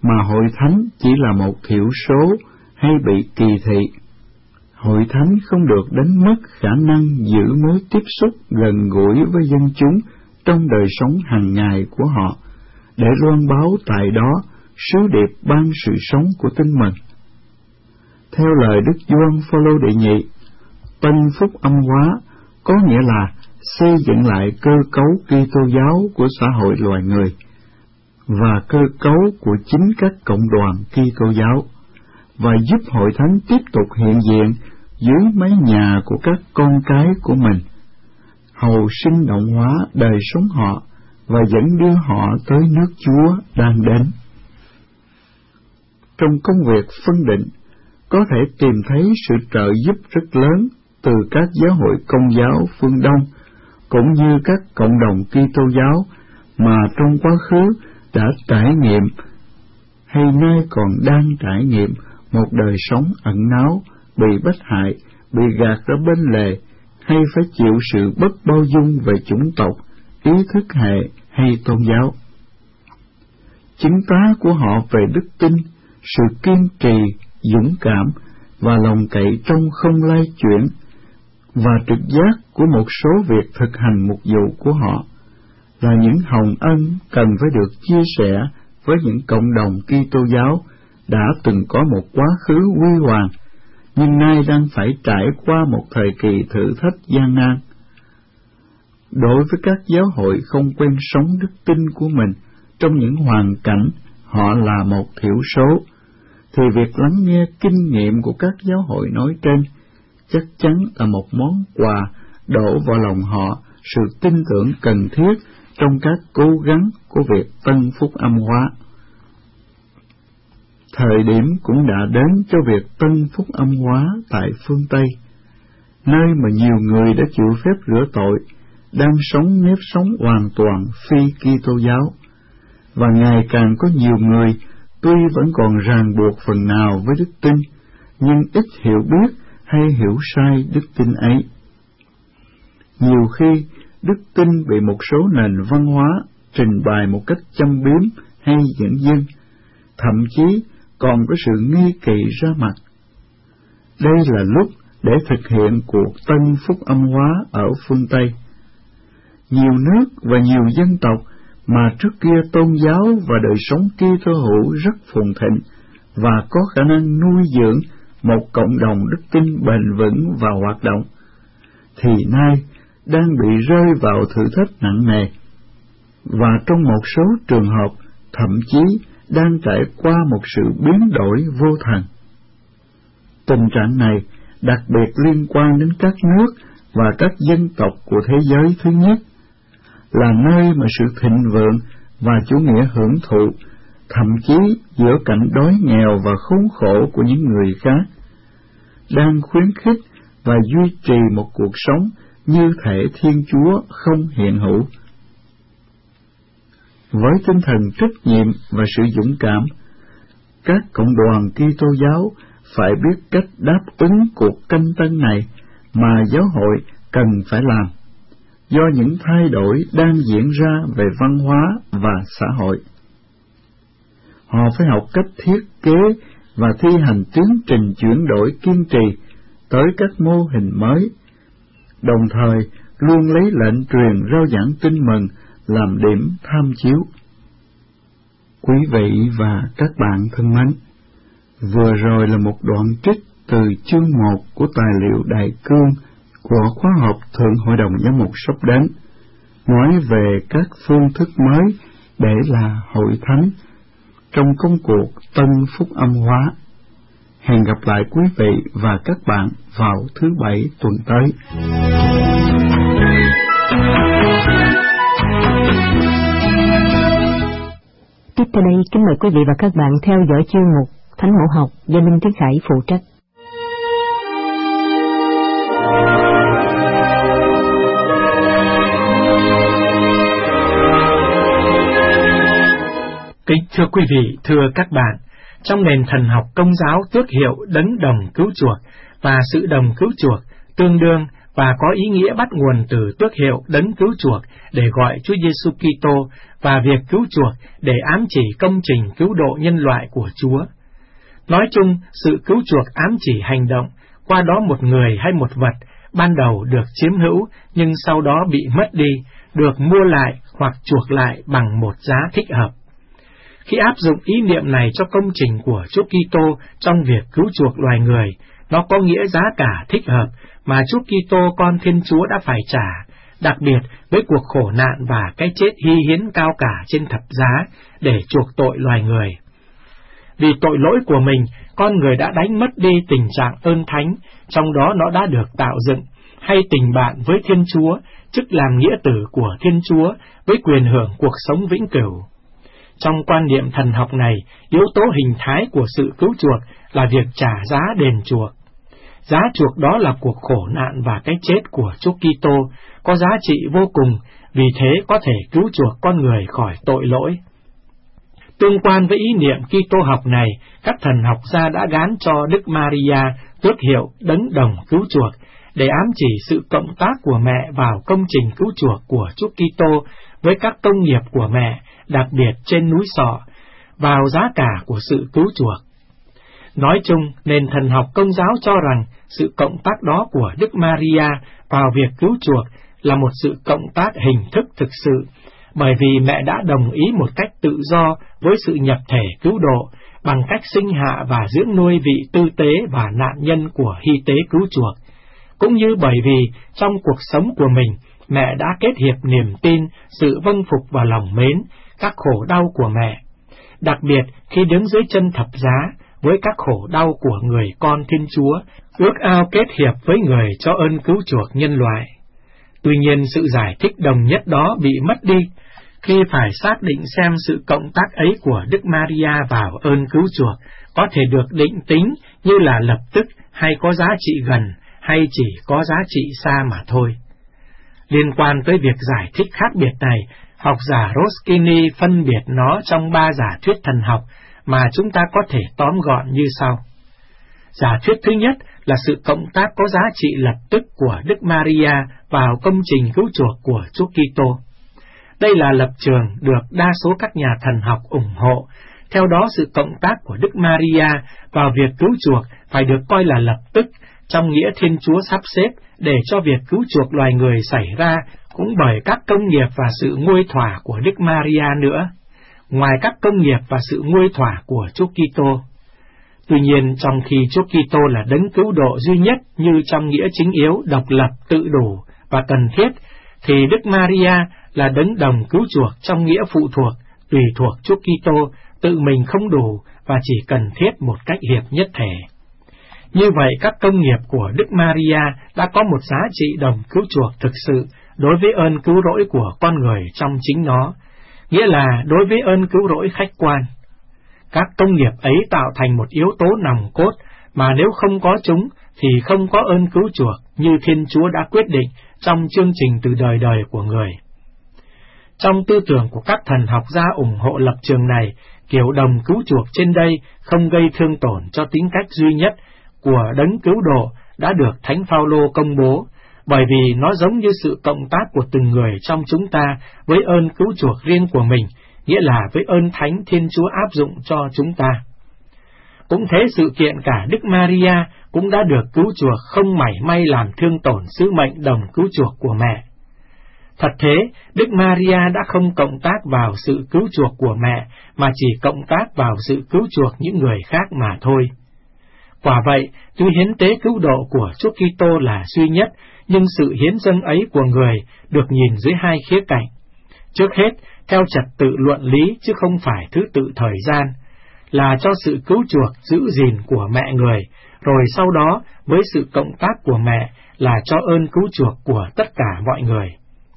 mà hội thánh chỉ là một thiểu số hay bị kỳ thị. Hội thánh không được đánh mất khả năng giữ mối tiếp xúc gần gũi với dân chúng trong đời sống hàng ngày của họ, để loan báo tại đó sứ điệp ban sự sống của Tin Mừng. Theo lời Đức Gioan Phôlô đệ nhị, Tân Phúc Âm hóa có nghĩa là xây dựng lại cơ cấu Kitô giáo của xã hội loài người và cơ cấu của chính các cộng đoàn Kitô giáo, và giúp hội thánh tiếp tục hiện diện dưới mái nhà của các con cái của mình, hầu sinh động hóa đời sống họ và dẫn đưa họ tới nước Chúa đang đến. Trong công việc phân định, có thể tìm thấy sự trợ giúp rất lớn từ các giáo hội Công giáo phương Đông, cũng như các cộng đồng Kitô giáo mà trong quá khứ đã trải nghiệm hay nay còn đang trải nghiệm một đời sống ẩn náu, bị bách hại, bị gạt ra bên lề, hay phải chịu sự bất bao dung về chủng tộc, ý thức hệ hay tôn giáo. Chứng tá của họ về đức tin, sự kiên trì, dũng cảm và lòng cậy trong không lay chuyển, và trực giác của một số việc thực hành mục vụ của họ là những hồng ân cần phải được chia sẻ với những cộng đồng Kitô giáo đã từng có một quá khứ huy hoàng, nhưng nay đang phải trải qua một thời kỳ thử thách gian nan. Đối với các giáo hội không quen sống đức tin của mình trong những hoàn cảnh họ là một thiểu số, thì việc lắng nghe kinh nghiệm của các giáo hội nói trên chắc chắn là một món quà đổ vào lòng họ sự tin tưởng cần thiết trong các cố gắng của việc Tân Phúc Âm hóa. Thời điểm cũng đã đến cho việc Tân Phúc Âm hóa tại phương Tây, nơi mà nhiều người đã chịu phép rửa tội, đang sống nếp sống hoàn toàn phi Kitô giáo, và ngày càng có nhiều người tuy vẫn còn ràng buộc phần nào với đức tin, nhưng ít hiểu biết hay hiểu sai đức tin ấy. Nhiều khi, đức tin bị một số nền văn hóa trình bày một cách châm biếm hay dẫn dưng, thậm chí còn có sự nghi kỵ ra mặt. Đây là lúc để thực hiện cuộc Tân Phúc Âm hóa ở phương Tây. Nhiều nước và nhiều dân tộc mà trước kia tôn giáo và đời sống Kitô hữu rất phồn thịnh và có khả năng nuôi dưỡng một cộng đồng đức tin bền vững và hoạt động, thì nay đang bị rơi vào thử thách nặng nề, và trong một số trường hợp thậm chí đang trải qua một sự biến đổi vô thần. Tình trạng này đặc biệt liên quan đến các nước và các dân tộc của thế giới thứ nhất, là nơi mà sự thịnh vượng và chủ nghĩa hưởng thụ, thậm chí giữa cảnh đói nghèo và khốn khổ của những người khác, đang khuyến khích và duy trì một cuộc sống như thể Thiên Chúa không hiện hữu. Với tinh thần trách nhiệm và sự dũng cảm, các cộng đoàn Kitô giáo phải biết cách đáp ứng cuộc canh tân này mà giáo hội cần phải làm, do những thay đổi đang diễn ra về văn hóa và xã hội. Họ phải học cách thiết kế và thi hành tiến trình chuyển đổi kiên trì tới các mô hình mới, đồng thời luôn lấy lệnh truyền rao giảng tin mừng làm điểm tham chiếu. Quý vị và các bạn thân mến, vừa rồi là một đoạn trích từ chương 1 của tài liệu Đại Cương của khóa học Thượng Hội đồng Giám mục sắp đến, nói về các phương thức mới để là hội thánh trong công cuộc Tân Phúc Âm hóa. Hẹn gặp lại quý vị và các bạn vào thứ Bảy tuần tới. Tiếp theo đây, kính mời quý vị và các bạn theo dõi chương mục Thánh Mẫu Học do Linh Tiến Khải phụ trách. Kính thưa quý vị, thưa các bạn, trong nền thần học Công giáo tước hiệu đấng đồng cứu chuộc và sự đồng cứu chuộc tương đương và có ý nghĩa bắt nguồn từ tước hiệu đấng cứu chuộc để gọi Chúa Giêsu Kitô, và việc cứu chuộc để ám chỉ công trình cứu độ nhân loại của Chúa. Nói chung, sự cứu chuộc ám chỉ hành động, qua đó một người hay một vật ban đầu được chiếm hữu nhưng sau đó bị mất đi, được mua lại hoặc chuộc lại bằng một giá thích hợp. Khi áp dụng ý niệm này cho công trình của Chúa Kitô trong việc cứu chuộc loài người, nó có nghĩa giá cả thích hợp mà Chúa Kitô con Thiên Chúa đã phải trả, đặc biệt với cuộc khổ nạn và cái chết hy hiến cao cả trên thập giá để chuộc tội loài người. Vì tội lỗi của mình, con người đã đánh mất đi tình trạng ơn thánh, trong đó nó đã được tạo dựng, hay tình bạn với Thiên Chúa, chức làm nghĩa tử của Thiên Chúa với quyền hưởng cuộc sống vĩnh cửu. Trong quan niệm thần học này, yếu tố hình thái của sự cứu chuộc là việc trả giá đền chuộc. Giá chuộc đó là cuộc khổ nạn và cái chết của Chúa Kitô, có giá trị vô cùng, vì thế có thể cứu chuộc con người khỏi tội lỗi. Tương quan với ý niệm Kitô học này, các thần học gia đã gán cho Đức Maria tước hiệu đấng đồng cứu chuộc, để ám chỉ sự cộng tác của mẹ vào công trình cứu chuộc của Chúa Kitô với các công nghiệp của mẹ, đặc biệt trên núi Sọ, vào giá cả của sự cứu chuộc. Nói chung, nền thần học Công giáo cho rằng sự cộng tác đó của Đức Maria vào việc cứu chuộc là một sự cộng tác hình thức thực sự, bởi vì mẹ đã đồng ý một cách tự do với sự nhập thể cứu độ bằng cách sinh hạ và dưỡng nuôi vị tư tế và nạn nhân của hy tế cứu chuộc, cũng như bởi vì trong cuộc sống của mình, mẹ đã kết hiệp niềm tin, sự vâng phục và lòng mến, các khổ đau của mẹ, đặc biệt khi đứng dưới chân thập giá với các khổ đau của người con Thiên Chúa, ước ao kết hiệp với người cho ơn cứu chuộc nhân loại. Tuy nhiên, sự giải thích đồng nhất đó bị mất đi khi phải xác định xem sự cộng tác ấy của Đức Maria vào ơn cứu chuộc có thể được định tính như là lập tức hay có giá trị gần hay chỉ có giá trị xa mà thôi. Liên quan tới việc giải thích khác biệt này, học giả Roskini phân biệt nó trong 3 giả thuyết thần học mà chúng ta có thể tóm gọn như sau. Giả thuyết thứ nhất là sự cộng tác có giá trị lập tức của Đức Maria vào công trình cứu chuộc của Chúa Kitô. Đây là lập trường được đa số các nhà thần học ủng hộ. Theo đó, sự cộng tác của Đức Maria vào việc cứu chuộc phải được coi là lập tức, trong nghĩa Thiên Chúa sắp xếp để cho việc cứu chuộc loài người xảy ra cũng bởi các công nghiệp và sự nguôi thỏa của Đức Maria nữa, ngoài các công nghiệp và sự nguôi thỏa của Chúa Kitô. Tuy nhiên, trong khi Chúa Kitô là đấng cứu độ duy nhất như trong nghĩa chính yếu, độc lập, tự đủ và cần thiết, thì Đức Maria là đấng đồng cứu chuộc trong nghĩa phụ thuộc, tùy thuộc Chúa Kitô, tự mình không đủ và chỉ cần thiết một cách hiệp nhất thể. Như vậy, các công nghiệp của Đức Maria đã có một giá trị đồng cứu chuộc thực sự đối với ơn cứu rỗi của con người trong chính nó, nghĩa là đối với ơn cứu rỗi khách quan. Các công nghiệp ấy tạo thành một yếu tố nòng cốt mà nếu không có chúng thì không có ơn cứu chuộc như Thiên Chúa đã quyết định trong chương trình từ đời đời của người. Trong tư tưởng của các thần học gia ủng hộ lập trường này, kiểu đồng cứu chuộc trên đây không gây thương tổn cho tính cách duy nhất của đấng cứu độ đã được Thánh Phaolô công bố, bởi vì nó giống như sự cộng tác của từng người trong chúng ta với ơn cứu chuộc riêng của mình, nghĩa là với ơn thánh Thiên Chúa áp dụng cho chúng ta. Cũng thế, sự kiện cả Đức Maria cũng đã được cứu chuộc không mảy may làm thương tổn sứ mệnh đồng cứu chuộc của mẹ. Thật thế, Đức Maria đã không cộng tác vào sự cứu chuộc của mẹ, mà chỉ cộng tác vào sự cứu chuộc những người khác mà thôi. Quả vậy, tuy hiến tế cứu độ của Chúa Kitô là duy nhất, nhưng sự hiến dâng ấy của người được nhìn dưới 2 khía cạnh. Trước hết, theo trật tự luận lý chứ không phải thứ tự thời gian, là cho sự cứu chuộc giữ gìn của mẹ người, rồi sau đó với sự cộng tác của mẹ là cho ơn cứu chuộc của tất cả mọi người.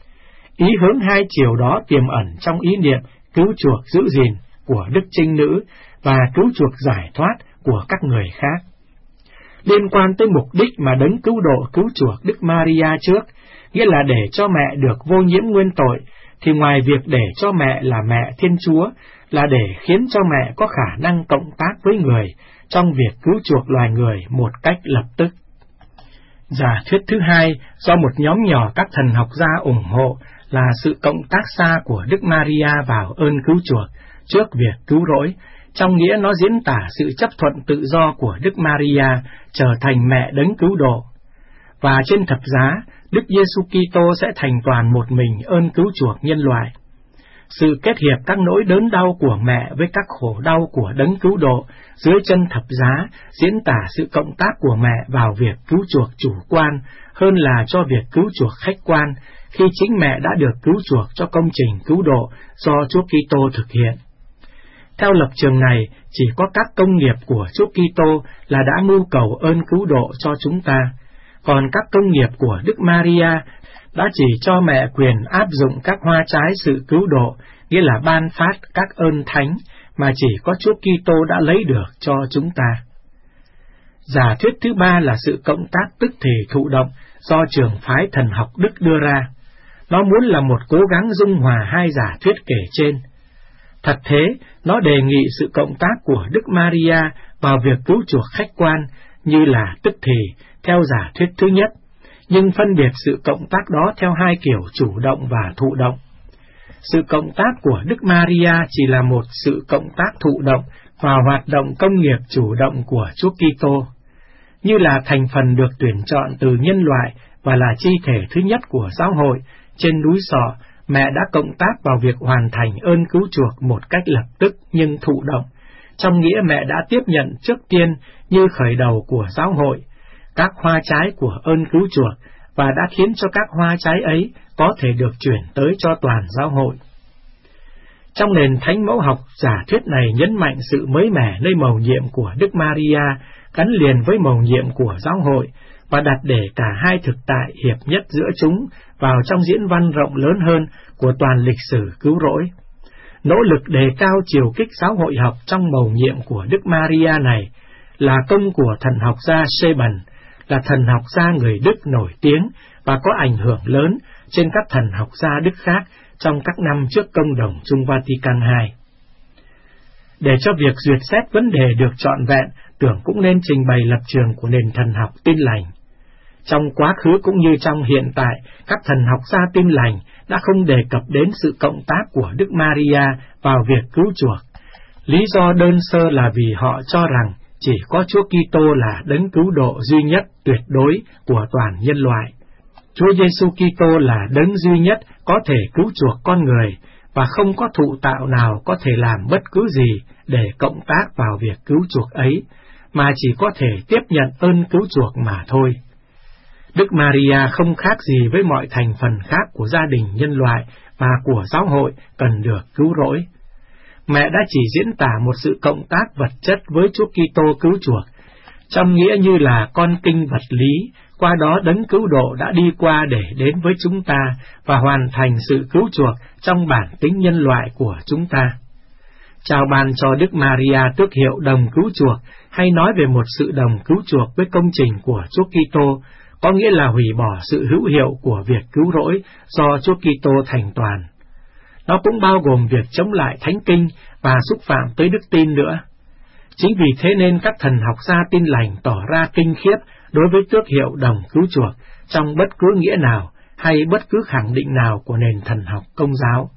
Ý hướng 2 chiều đó tiềm ẩn trong ý niệm cứu chuộc giữ gìn của Đức Trinh Nữ và cứu chuộc giải thoát của các người khác. Liên quan tới mục đích mà đấng cứu độ cứu chuộc Đức Maria trước, nghĩa là để cho mẹ được vô nhiễm nguyên tội, thì ngoài việc để cho mẹ là mẹ Thiên Chúa, là để khiến cho mẹ có khả năng cộng tác với người trong việc cứu chuộc loài người một cách lập tức. Giả thuyết thứ hai do một nhóm nhỏ các thần học gia ủng hộ là sự cộng tác xa của Đức Maria vào ơn cứu chuộc trước việc cứu rỗi, trong nghĩa nó diễn tả sự chấp thuận tự do của Đức Maria trở thành mẹ đấng cứu độ. Và trên thập giá, Đức Giêsu Kitô sẽ thành toàn một mình ơn cứu chuộc nhân loại. Sự kết hiệp các nỗi đớn đau của mẹ với các khổ đau của đấng cứu độ dưới chân thập giá diễn tả sự cộng tác của mẹ vào việc cứu chuộc chủ quan hơn là cho việc cứu chuộc khách quan, khi chính mẹ đã được cứu chuộc cho công trình cứu độ do Chúa Kitô thực hiện. Theo lập trường này, chỉ có các công nghiệp của Chúa Kitô là đã mưu cầu ơn cứu độ cho chúng ta, còn các công nghiệp của Đức Maria đã chỉ cho mẹ quyền áp dụng các hoa trái sự cứu độ, nghĩa là ban phát các ơn thánh mà chỉ có Chúa Kitô đã lấy được cho chúng ta. Giả thuyết thứ ba là sự cộng tác tức thì thụ động do trường phái thần học Đức đưa ra. Nó muốn là một cố gắng dung hòa hai giả thuyết kể trên. Thật thế, nó đề nghị sự cộng tác của Đức Maria vào việc cứu chuộc khách quan như là tức thì theo giả thuyết thứ nhất, nhưng phân biệt sự cộng tác đó theo hai kiểu chủ động và thụ động. Sự cộng tác của Đức Maria chỉ là một sự cộng tác thụ động vào hoạt động công nghiệp chủ động của Chúa Kitô, như là thành phần được tuyển chọn từ nhân loại và là chi thể thứ nhất của giáo hội. Trên núi Sọ, mẹ đã cộng tác vào việc hoàn thành ơn cứu chuộc một cách lập tức nhưng thụ động, trong nghĩa mẹ đã tiếp nhận trước tiên như khởi đầu của giáo hội các hoa trái của ơn cứu chuộc và đã khiến cho các hoa trái ấy có thể được chuyển tới cho toàn giáo hội. Trong nền thánh mẫu học, giả thuyết này nhấn mạnh sự mới mẻ nơi mầu nhiệm của Đức Maria gắn liền với mầu nhiệm của giáo hội và đặt để cả hai thực tại hiệp nhất giữa chúng vào trong diễn văn rộng lớn hơn của toàn lịch sử cứu rỗi. Nỗ lực đề cao chiều kích giáo hội học trong mầu nhiệm của Đức Maria này là công của thần học gia Seban, là thần học gia người Đức nổi tiếng và có ảnh hưởng lớn trên các thần học gia Đức khác trong các năm trước công đồng Chung Vatican II. Để cho việc duyệt xét vấn đề được trọn vẹn, tưởng cũng nên trình bày lập trường của nền thần học Tin lành. Trong quá khứ cũng như trong hiện tại, các thần học gia Tin lành đã không đề cập đến sự cộng tác của Đức Maria vào việc cứu chuộc. Lý do đơn sơ là vì họ cho rằng chỉ có Chúa Kitô là đấng cứu độ duy nhất tuyệt đối của toàn nhân loại. Chúa Giêsu Kitô là đấng duy nhất có thể cứu chuộc con người, và không có thụ tạo nào có thể làm bất cứ gì để cộng tác vào việc cứu chuộc ấy, mà chỉ có thể tiếp nhận ơn cứu chuộc mà thôi. Đức Maria không khác gì với mọi thành phần khác của gia đình nhân loại và của giáo hội cần được cứu rỗi. Mẹ đã chỉ diễn tả một sự cộng tác vật chất với Chúa Kitô cứu chuộc, trong nghĩa như là con kinh vật lý, qua đó đấng cứu độ đã đi qua để đến với chúng ta và hoàn thành sự cứu chuộc trong bản tính nhân loại của chúng ta. Chào ban cho Đức Maria tước hiệu đồng cứu chuộc, hay nói về một sự đồng cứu chuộc với công trình của Chúa Kitô, có nghĩa là hủy bỏ sự hữu hiệu của việc cứu rỗi do Chúa Kitô thành toàn. Nó cũng bao gồm việc chống lại thánh kinh và xúc phạm tới đức tin nữa. Chính vì thế nên các thần học gia Tin lành tỏ ra kinh khiếp đối với tước hiệu đồng cứu chuộc trong bất cứ nghĩa nào hay bất cứ khẳng định nào của nền thần học Công giáo.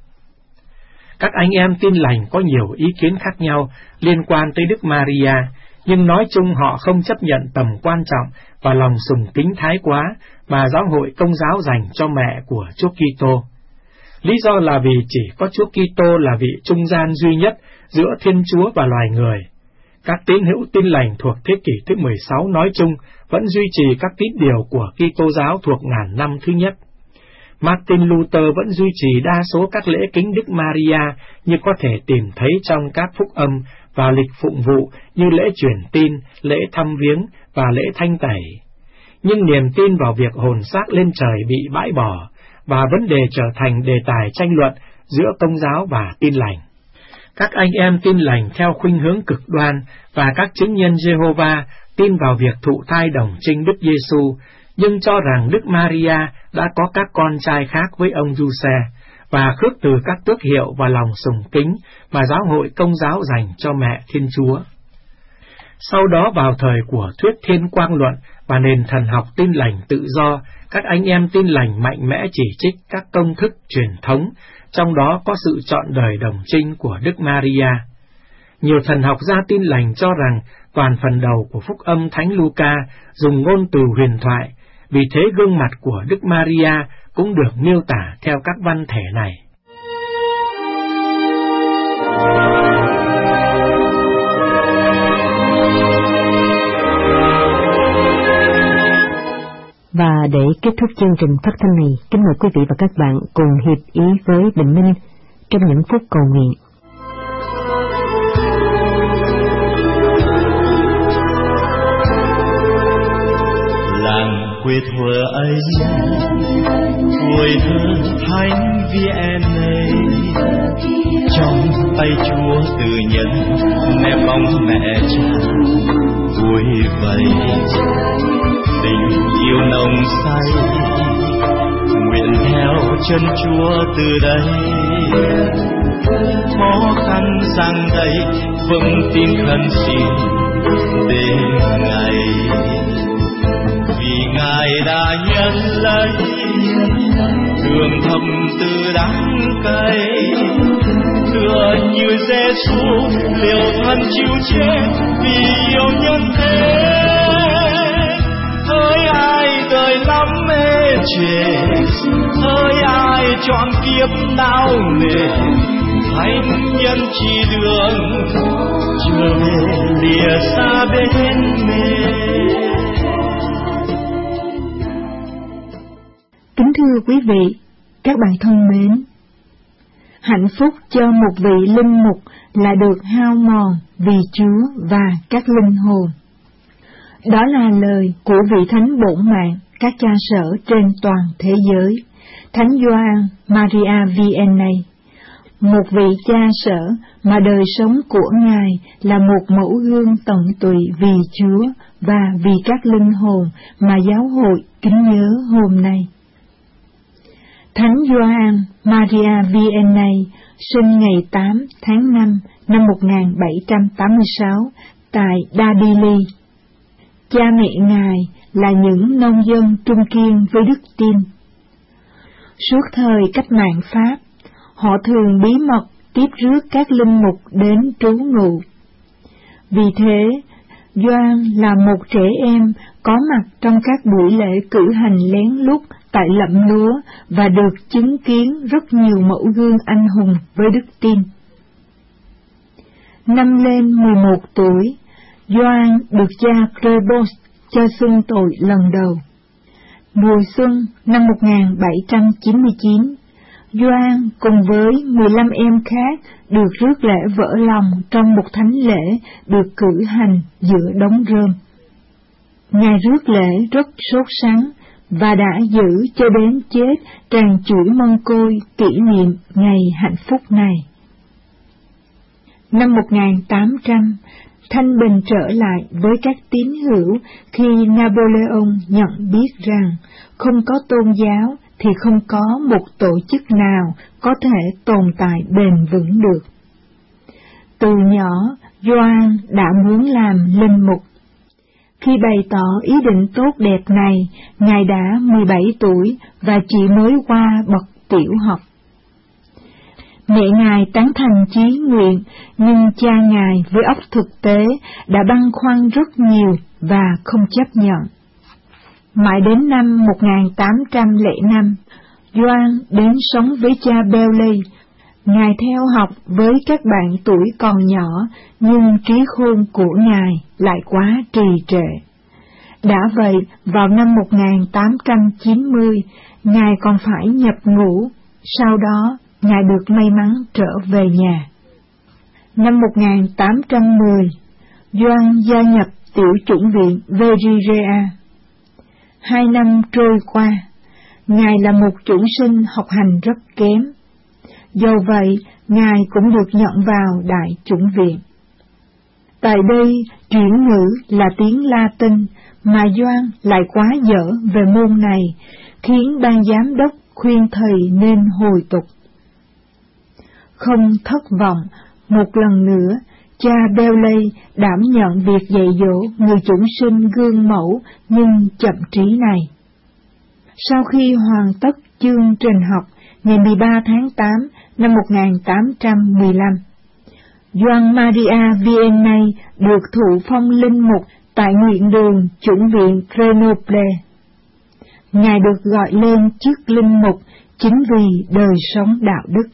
Các anh em Tin lành có nhiều ý kiến khác nhau liên quan tới Đức Maria, nhưng nói chung họ không chấp nhận tầm quan trọng và lòng sùng kính thái quá mà giáo hội Công giáo dành cho mẹ của Chúa Kitô. Lý do là vì chỉ có Chúa Kitô là vị trung gian duy nhất giữa Thiên Chúa và loài người. Các tín hữu Tin lành thuộc thế kỷ thứ 16 nói chung vẫn duy trì các tín điều của Kitô giáo thuộc ngàn năm thứ nhất. Martin Luther vẫn duy trì đa số các lễ kính Đức Maria như có thể tìm thấy trong các phúc âm và lịch phụng vụ như lễ truyền tin, lễ thăm viếng và lễ thanh tẩy. Nhưng niềm tin vào việc hồn xác lên trời bị bãi bỏ, và vấn đề trở thành đề tài tranh luận giữa Công giáo và Tin lành. Các anh em Tin lành theo khuynh hướng cực đoan và các chứng nhân Giê-hô-va tin vào việc thụ thai đồng trinh Đức Giêsu, nhưng cho rằng Đức Maria đã có các con trai khác với ông Giuse, và khước từ các tước hiệu và lòng sùng kính mà giáo hội Công giáo dành cho mẹ Thiên Chúa. Sau đó vào thời của thuyết thiên quang luận và nền thần học Tin lành tự do, các anh em Tin lành mạnh mẽ chỉ trích các công thức truyền thống, trong đó có sự chọn đời đồng trinh của Đức Maria. Nhiều thần học gia Tin lành cho rằng toàn phần đầu của phúc âm Thánh Luca dùng ngôn từ huyền thoại, vì thế gương mặt của Đức Maria cũng được miêu tả theo các văn thể này. Và để kết thúc chương trình phát thanh này, kính mời quý vị và các bạn cùng hiệp ý với Bình Minh trong những phút cầu nguyện. Làng quê thuở ấy, tuổi thơ thánh Vianney, trong tay Chúa từ nhân mẹ bóng mẹ cha vui vầy. Tình yêu nồng say, nguyện theo chân Chúa từ đây. Khó khăn sang đây, vững tin khẩn xin đến ngày. Vì Ngài đã nhận lấy đường thầm từ đắng cay, tựa như Giêsu liều thân chịu chết vì yêu nhân thế. Hỡi ai đời lắm mê chề, hỡi ai chọn kiếp đau nề, thánh nhân chỉ đường trở về lìa xa bên mê. Kính thưa quý vị, các bạn thân mến, hạnh phúc cho một vị linh mục là được hao mòn vì Chúa và các linh hồn. Đó là lời của vị thánh bổn mạng các cha sở trên toàn thế giới, Thánh Gioan Maria Vianney, một vị cha sở mà đời sống của Ngài là một mẫu gương tận tụy vì Chúa và vì các linh hồn mà giáo hội kính nhớ hôm nay. Thánh Gioan Maria Vianney sinh ngày 8 tháng 5 năm 1786 tại Dabili. Cha mẹ Ngài là những nông dân trung kiên với đức tin. Suốt thời cách mạng Pháp, họ thường bí mật tiếp rước các linh mục đến trú ngụ. Vì thế, Gioan là một trẻ em có mặt trong các buổi lễ cử hành lén lút tại lẫm lúa và được chứng kiến rất nhiều mẫu gương anh hùng với đức tin. Năm lên 11 tuổi, Gioan được cha Prevost cho xưng tội lần đầu. Mùa xuân năm 1799, Gioan cùng với 15 em khác được rước lễ vỡ lòng trong một thánh lễ được cử hành giữa đống rơm. Ngài rước lễ rất sốt sắng và đã giữ cho đến chết tràn chuỗi mân côi kỷ niệm ngày hạnh phúc này. Năm 1800, thanh bình trở lại với các tín hữu khi Napoleon nhận biết rằng không có tôn giáo thì không có một tổ chức nào có thể tồn tại bền vững được. Từ nhỏ, Gioan đã muốn làm linh mục. Khi bày tỏ ý định tốt đẹp này, Ngài đã 17 tuổi và chỉ mới qua bậc tiểu học. Mẹ Ngài tán thành chí nguyện, nhưng cha Ngài với óc thực tế đã băn khoăn rất nhiều và không chấp nhận. Mãi đến năm 1805, Gioan đến sống với cha Bailey. Ngài theo học với các bạn tuổi còn nhỏ, nhưng trí khôn của Ngài lại quá trì trệ. Đã vậy, vào năm 1890, Ngài còn phải nhập ngũ, sau đó Ngài được may mắn trở về nhà. Năm 1810, Gioan gia nhập tiểu chủng viện Verigrea. 2 năm trôi qua, Ngài là một chủng sinh học hành rất kém. Do vậy, Ngài cũng được nhận vào đại chủng viện. Tại đây, chuyển ngữ là tiếng Latin, mà Gioan lại quá dở về môn này, khiến ban giám đốc khuyên thầy nên hồi tục. Không thất vọng, một lần nữa, cha Belay đảm nhận việc dạy dỗ người chủng sinh gương mẫu nhưng chậm trí này. Sau khi hoàn tất chương trình học ngày 13 tháng 8 năm 1815, Doan Maria Vianney được thụ phong linh mục tại nguyện đường chủng viện Grenoble. Ngài được gọi lên chức linh mục chính vì đời sống đạo đức.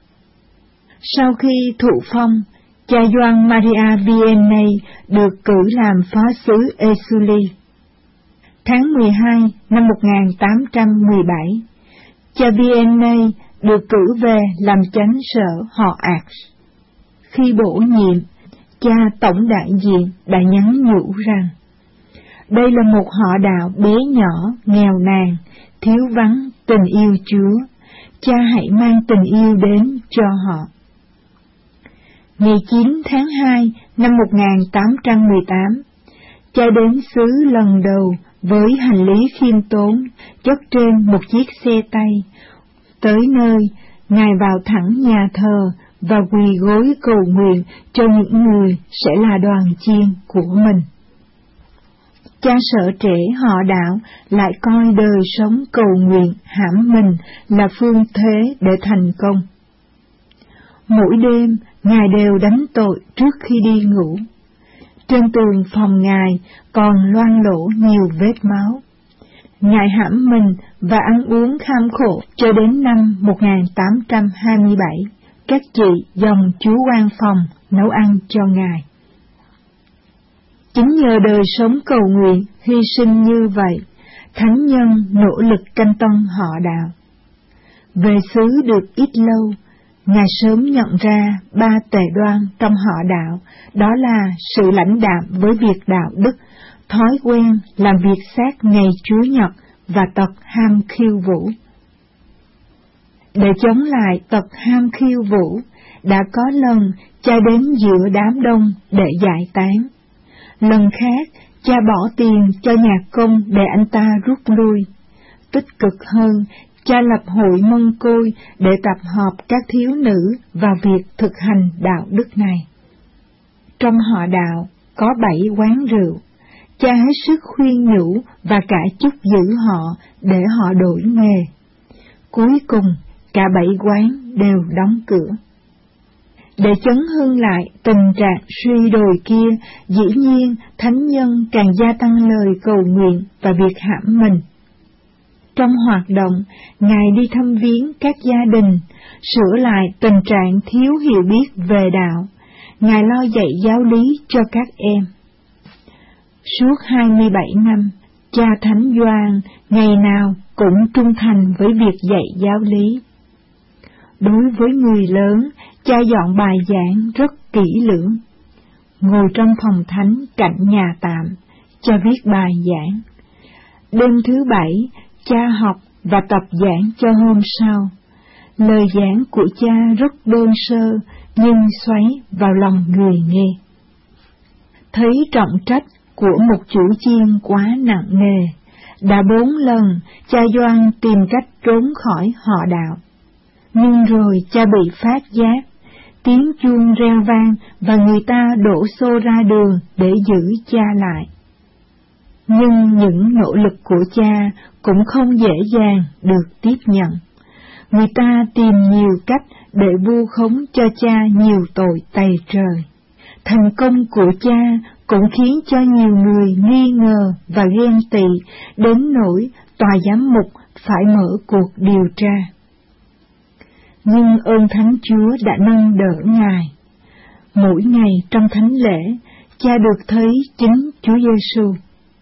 Sau khi thụ phong, cha Doan Maria Vianney được cử làm phó sứ Écully. Tháng 12 năm 1817, cha Vianney được cử về làm chánh sở họ Ars. Khi bổ nhiệm, cha tổng đại diện đã nhắn nhủ rằng, đây là một họ đạo bé nhỏ, nghèo nàn, thiếu vắng tình yêu Chúa, cha hãy mang tình yêu đến cho họ. Ngày 9 tháng 2 năm 1818, cha đến xứ lần đầu với hành lý khiêm tốn, chất trên một chiếc xe tay. Tới nơi, Ngài vào thẳng nhà thờ và quỳ gối cầu nguyện cho những người sẽ là đoàn chiên của mình. Cha sợ trẻ họ đạo lại coi đời sống cầu nguyện hãm mình là phương thế để thành công. Mỗi đêm, Ngài đều đánh tội trước khi đi ngủ. Trên tường phòng Ngài còn loang lổ nhiều vết máu. Ngài hãm mình và ăn uống kham khổ cho đến năm 1827, các chị dòng chú quan phòng nấu ăn cho Ngài. Chính nhờ đời sống cầu nguyện hy sinh như vậy, thánh nhân nỗ lực canh tân họ đạo. Về xứ được ít lâu, Ngài sớm nhận ra ba tề đoan trong họ đạo, đó là sự lãnh đạm với việc đạo đức, thói quen làm việc sát ngày Chúa Nhật và tật ham khiêu vũ. Để chống lại tật ham khiêu vũ, đã có lần cha đến giữa đám đông để giải tán. Lần khác, cha bỏ tiền cho nhạc công để anh ta rút lui. Tích cực hơn, cha lập hội mân côi để tập hợp các thiếu nữ vào việc thực hành đạo đức này. Trong họ đạo có 7 quán rượu, cha hết sức khuyên nhủ và cả chúc giữ họ để họ đổi nghề. Cuối cùng, cả 7 quán đều đóng cửa. Để chấn hưng lại tình trạng suy đồi kia, dĩ nhiên thánh nhân càng gia tăng lời cầu nguyện và việc hãm mình. Trong hoạt động, Ngài đi thăm viếng các gia đình, sửa lại tình trạng thiếu hiểu biết về đạo. Ngài lo dạy giáo lý cho các em. Suốt 27 năm, cha Thánh Gioan ngày nào cũng trung thành với việc dạy giáo lý. Đối với người lớn, cha dọn bài giảng rất kỹ lưỡng. Ngồi trong phòng thánh cạnh nhà tạm, cha viết bài giảng. Đêm thứ 7, cha học và tập giảng cho hôm sau. Lời giảng của cha rất đơn sơ, nhưng xoáy vào lòng người nghe. Thấy trọng trách của một chủ chiên quá nặng nề, đã 4 lần cha Gioan tìm cách trốn khỏi họ đạo. Nhưng rồi cha bị phát giác, tiếng chuông reo vang và người ta đổ xô ra đường để giữ cha lại. Nhưng những nỗ lực của cha cũng không dễ dàng được tiếp nhận. Người ta tìm nhiều cách để vu khống cho cha nhiều tội tày trời. Thành công của cha cũng khiến cho nhiều người nghi ngờ và ghen tị, đến nỗi tòa giám mục phải mở cuộc điều tra. Nhưng ơn Thánh Chúa đã nâng đỡ Ngài. Mỗi ngày trong thánh lễ, cha được thấy chính Chúa Giêsu.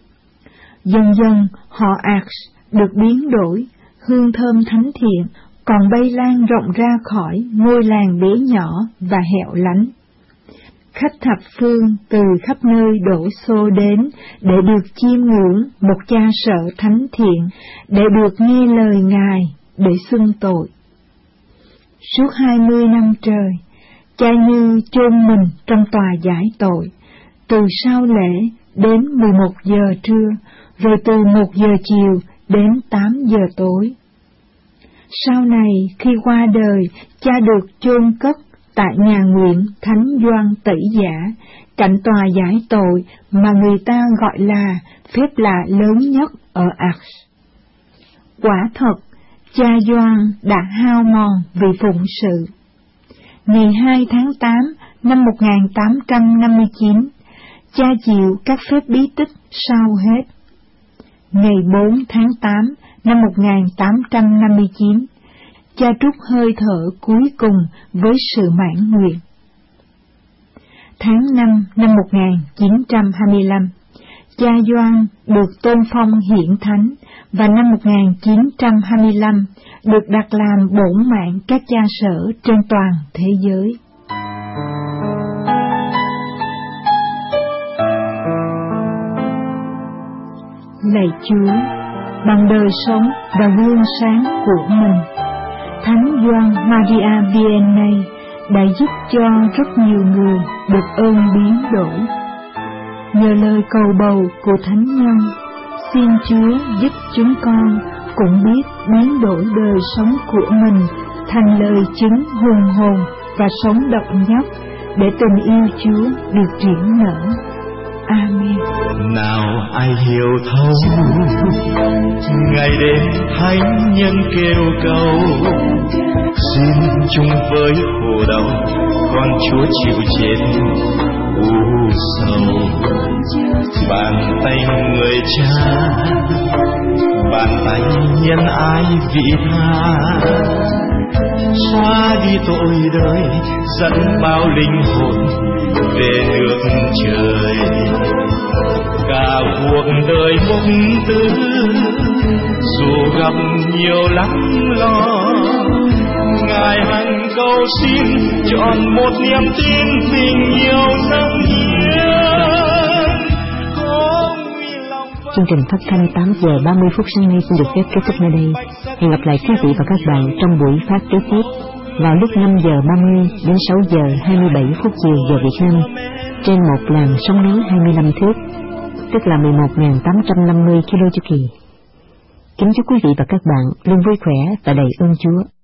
Dần dần họ Ars được biến đổi, hương thơm thánh thiện còn bay lan rộng ra khỏi ngôi làng bé nhỏ và hẻo lánh. Khách thập phương từ khắp nơi đổ xô đến để được chiêm ngưỡng một cha sợ thánh thiện, để được nghe lời Ngài, để xưng tội. Suốt 20 năm trời, cha như chôn mình trong tòa giải tội, từ sau lễ đến 11 giờ trưa, rồi từ 1 giờ chiều đến 8 giờ tối. Sau này, khi qua đời, cha được chôn cất tại nhà nguyện Thánh Gioan Tẩy Giả, cạnh tòa giải tội mà người ta gọi là phép lạ lớn nhất ở Ars. Quả thật, cha Gioan đã hao mòn vì phụng sự. Ngày 2 tháng 8 năm 1859, cha chịu các phép bí tích sau hết. Ngày 4 tháng 8 năm 1859, cha trút hơi thở cuối cùng với sự mãn nguyện. Tháng 5 năm 1925, cha Gioan được tôn phong hiển thánh và năm 1925 được đặt làm bổn mạng các cha sở trên toàn thế giới. Lạy Chúa, bằng đời sống và gương sáng của mình, Thánh Gioan Maria Vianney đã giúp cho rất nhiều người được ơn biến đổi. Nhờ lời cầu bầu của Thánh Nhân, xin Chúa giúp chúng con cũng biết biến đổi đời sống của mình thành lời chứng hùng hồn và sống động nhất, để tình yêu Chúa được triển nở. Amen. Nào ai hiểu thấu ngày đêm thánh nhân kêu cầu, xin chung với khổ đau con Chúa chịu chết u sầu. Bàn tay người cha, bàn tay nhân ái vị tha, xóa đi tội đời, dẫn bao linh hồn về nước trời. Cả cuộc đời mộng tư, dù gặp nhiều lắm lo, Ngài hằng cầu xin chọn một niềm tin tình yêu dâng hiến. Chương trình phát thanh 8 giờ 30 phút sáng nay xin được phép kết thúc nơi đây. Hẹn gặp lại quý vị và các bạn trong buổi phát kế tiếp vào lúc 5 giờ 30 đến 6 giờ 27 phút chiều giờ Việt Nam trên một làn sóng ngắn 25 thước, tức là 11.850 km chu kỳ. Kính chúc quý vị và các bạn luôn vui khỏe và đầy ơn Chúa.